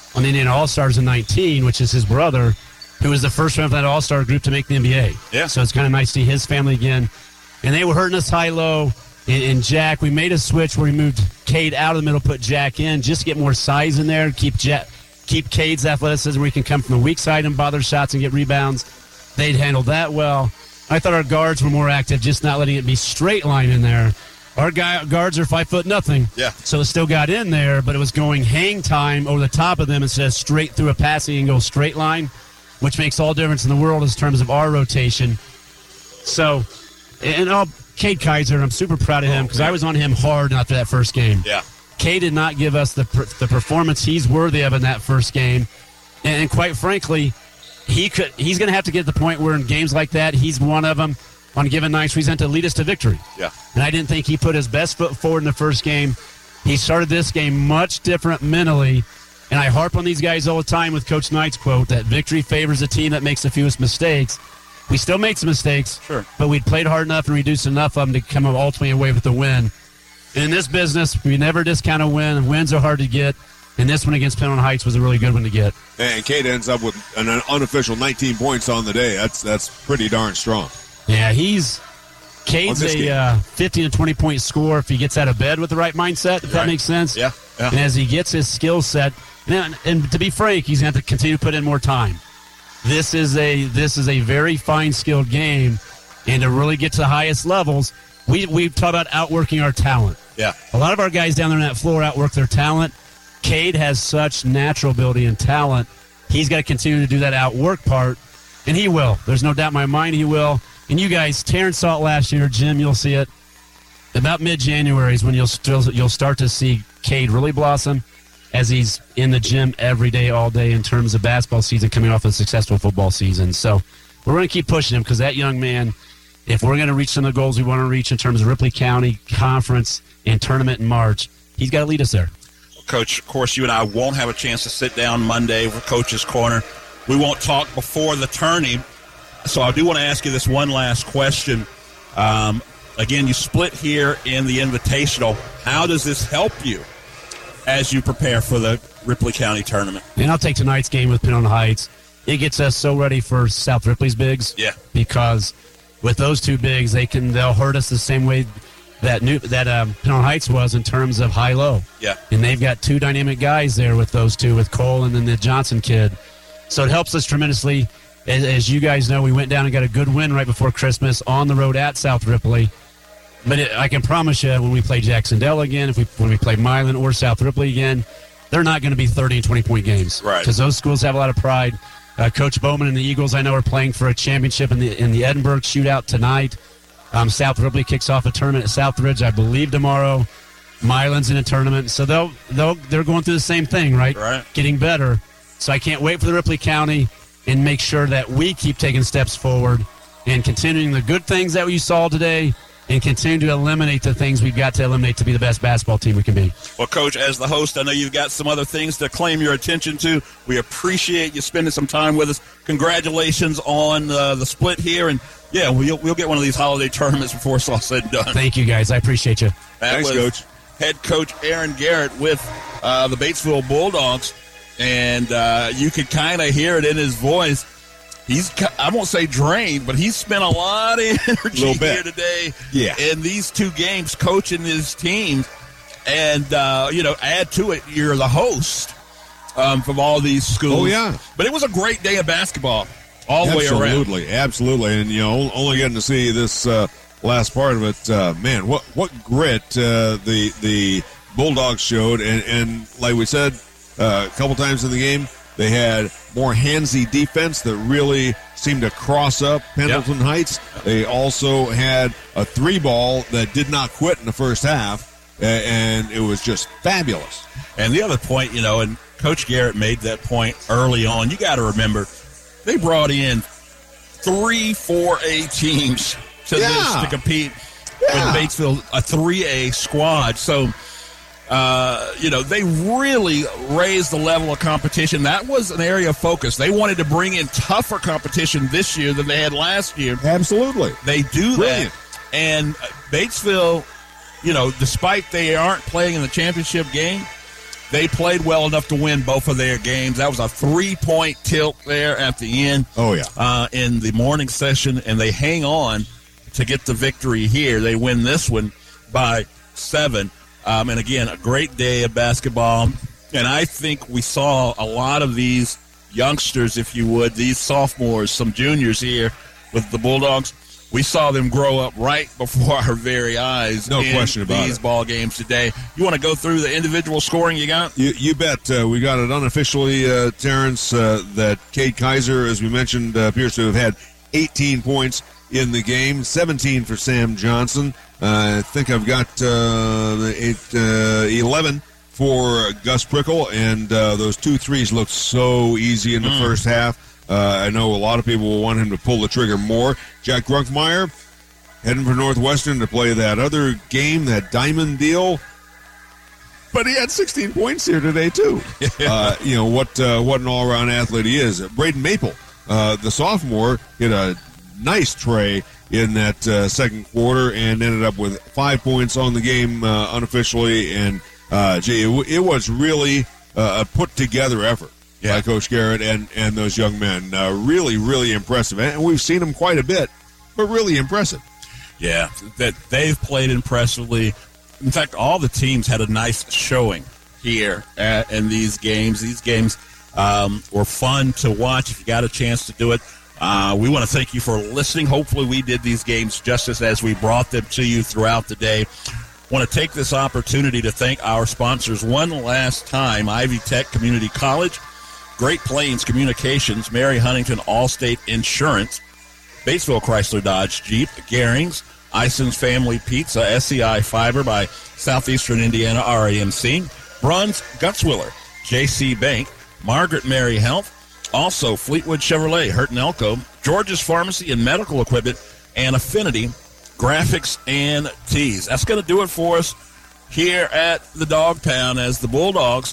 on the Indiana All-Stars in 19, which is his brother, who was the first one of that All-Star group to make the NBA. Yeah. So it's kind of nice to see his family again. And they were hurting us high-low. And Jack, we made a switch where we moved Cade out of the middle, put Jack in, just to get more size in there, keep Cade's athleticism where he can come from the weak side and bother shots and get rebounds. They'd handled that well. I thought our guards were more active, just not letting it be straight line in there. Our guards are 5'0". Yeah. So it still got in there, but it was going hang time over the top of them instead of straight through a passing and go straight line, which makes all difference in the world in terms of our rotation. So, Cade Kaiser, I'm super proud of him because I was on him hard after that first game. Yeah. Cade did not give us the performance he's worthy of in that first game. And quite frankly, he's going to have to get to the point where in games like that, he's one of them on given nights where he's going to lead us to victory. Yeah. And I didn't think he put his best foot forward in the first game. He started this game much different mentally. And I harp on these guys all the time with Coach Knight's quote that victory favors a team that makes the fewest mistakes. We still made some mistakes, sure, but we'd played hard enough and reduced enough of them to come ultimately away with the win. In this business, we never discount a win. Wins are hard to get, and this one against Pendleton Heights was a really good one to get. And Cade ends up with an unofficial 19 points on the day. That's pretty darn strong. Yeah, Cade's a 15 to 20 point scorer if he gets out of bed with the right mindset, if that makes sense. Yeah. And as he gets his skill set, and to be frank, he's going to have to continue to put in more time. This is a very fine skilled game, and to really get to the highest levels, we talk about outworking our talent. Yeah. A lot of our guys down there on that floor outwork their talent. Cade has such natural ability and talent. He's got to continue to do that outwork part, and he will. There's no doubt in my mind he will. And you guys, Terrence saw it last year. Jim, you'll see it. About mid-January is when you'll start to see Cade really blossom as he's in the gym every day, all day in terms of basketball season coming off a successful football season. So we're going to keep pushing him because that young man, if we're going to reach some of the goals we want to reach in terms of Ripley County Conference and tournament in March, he's got to lead us there. Coach, of course, you and I won't have a chance to sit down Monday for Coach's Corner. We won't talk before the tourney. So I do want to ask you this one last question. Again, you split here in the Invitational. How does this help you as you prepare for the Ripley County tournament? And I'll take tonight's game with Pendleton Heights. It gets us so ready for South Ripley's bigs. Yeah. Because with those two bigs, they'll hurt us the same way that Pendleton Heights was in terms of high-low. Yeah. And they've got two dynamic guys there with those two, with Cole and then the Johnson kid. So it helps us tremendously. As you guys know, we went down and got a good win right before Christmas on the road at South Ripley. But I can promise you, when we play Jacksonville again, when we play Milan or South Ripley again, they're not going to be 30 and 20-point games. Right. Because those schools have a lot of pride. Coach Bowman and the Eagles, I know, are playing for a championship in the Edinburgh shootout tonight. South Ripley kicks off a tournament at Southridge, I believe, tomorrow. Milan's in a tournament. So they're going through the same thing, right? Right. Getting better. So I can't wait for the Ripley County and make sure that we keep taking steps forward and continuing the good things that you saw today and continue to eliminate the things we've got to eliminate to be the best basketball team we can be. Well, Coach, as the host, I know you've got some other things to claim your attention to. We appreciate you spending some time with us. Congratulations on the split here. And, yeah, we'll get one of these holiday tournaments before it's all said and done. Thank you, guys. I appreciate you. Thanks, Coach. Head Coach Aaron Garrett with the Batesville Bulldogs. And you could kind of hear it in his voice. I won't say drained, but he's spent a lot of energy here today in these two games coaching his team. And, add to it, you're the host from all these schools. Oh, yeah. But it was a great day of basketball all the way around. Absolutely. And, only getting to see this last part of it, man, what grit the Bulldogs showed. And like we said a couple times in the game, they had more handsy defense that really seemed to cross up Pendleton Heights. They also had a three ball that did not quit in the first half, and it was just fabulous. And the other point, and Coach Garrett made that point early on, you got to remember, they brought in 3 4A teams to compete with Batesville, a 3A squad. So, they really raised the level of competition. That was an area of focus. They wanted to bring in tougher competition this year than they had last year. Absolutely. They do Brilliant. that. And Batesville, despite they aren't playing in the championship game, They played well enough to win both of their games. That was a 3-point tilt there at the end. Oh, yeah. In the morning session, and they hang on to get the victory here. They win this one by 7. And again, a great day of basketball. And I think we saw a lot of these youngsters, if you would, these sophomores, some juniors here with the Bulldogs. We saw them grow up right before our very eyes. No question about these it. ball games today. You want to go through the individual scoring you got? You bet. We got it unofficially, Terrence, that Cade Kaiser, as we mentioned, appears to have had 18 points in the game, 17 for Sam Johnson. I think I've got 11 for Gus Prickle, and those 2 threes looked so easy in the first half. I know a lot of people will want him to pull the trigger more. Jack Grunkmeyer heading for Northwestern to play that other game, that diamond deal. But he had 16 points here today, too. What an all-around athlete he is. Braden Maple, the sophomore, hit a nice tray in that second quarter and ended up with 5 points on the game unofficially. And, it was really a put-together effort. Yeah. By Coach Garrett and those young men. Really, really impressive. And we've seen them quite a bit, but really impressive. Yeah, that they've played impressively. In fact, all the teams had a nice showing here in these games. These games were fun to watch if you got a chance to do it. We want to thank you for listening. Hopefully we did these games justice as we brought them to you throughout the day. Want to take this opportunity to thank our sponsors one last time. Ivy Tech Community College, Great Plains Communications, Mary Huntington Allstate Insurance, Batesville Chrysler Dodge Jeep, Gehring's, Ison's Family Pizza, SEI Fiber by Southeastern Indiana RAMC, Bruns Gutzwiller, JC Bank, Margaret Mary Health, also Fleetwood Chevrolet, Hurt and Elko, George's Pharmacy and Medical Equipment, and Affinity Graphics and Tees. That's going to do it for us here at the Dog Pound as the Bulldogs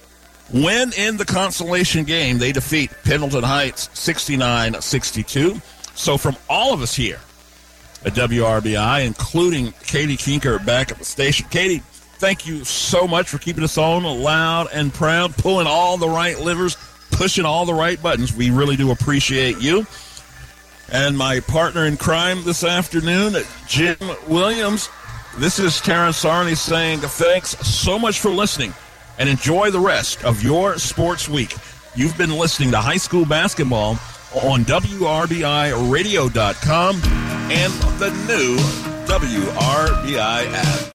win in the consolation game. They defeat Pendleton Heights 69-62. So from all of us here at WRBI, including Katie Kinker back at the station. Katie, thank you so much for keeping us on loud and proud, pulling all the right levers, pushing all the right buttons. We really do appreciate you. And my partner in crime this afternoon, Jim Williams. This is Terrence Arney saying thanks so much for listening and enjoy the rest of your sports week. You've been listening to high school basketball on WRBIRadio.com and the new WRBI app.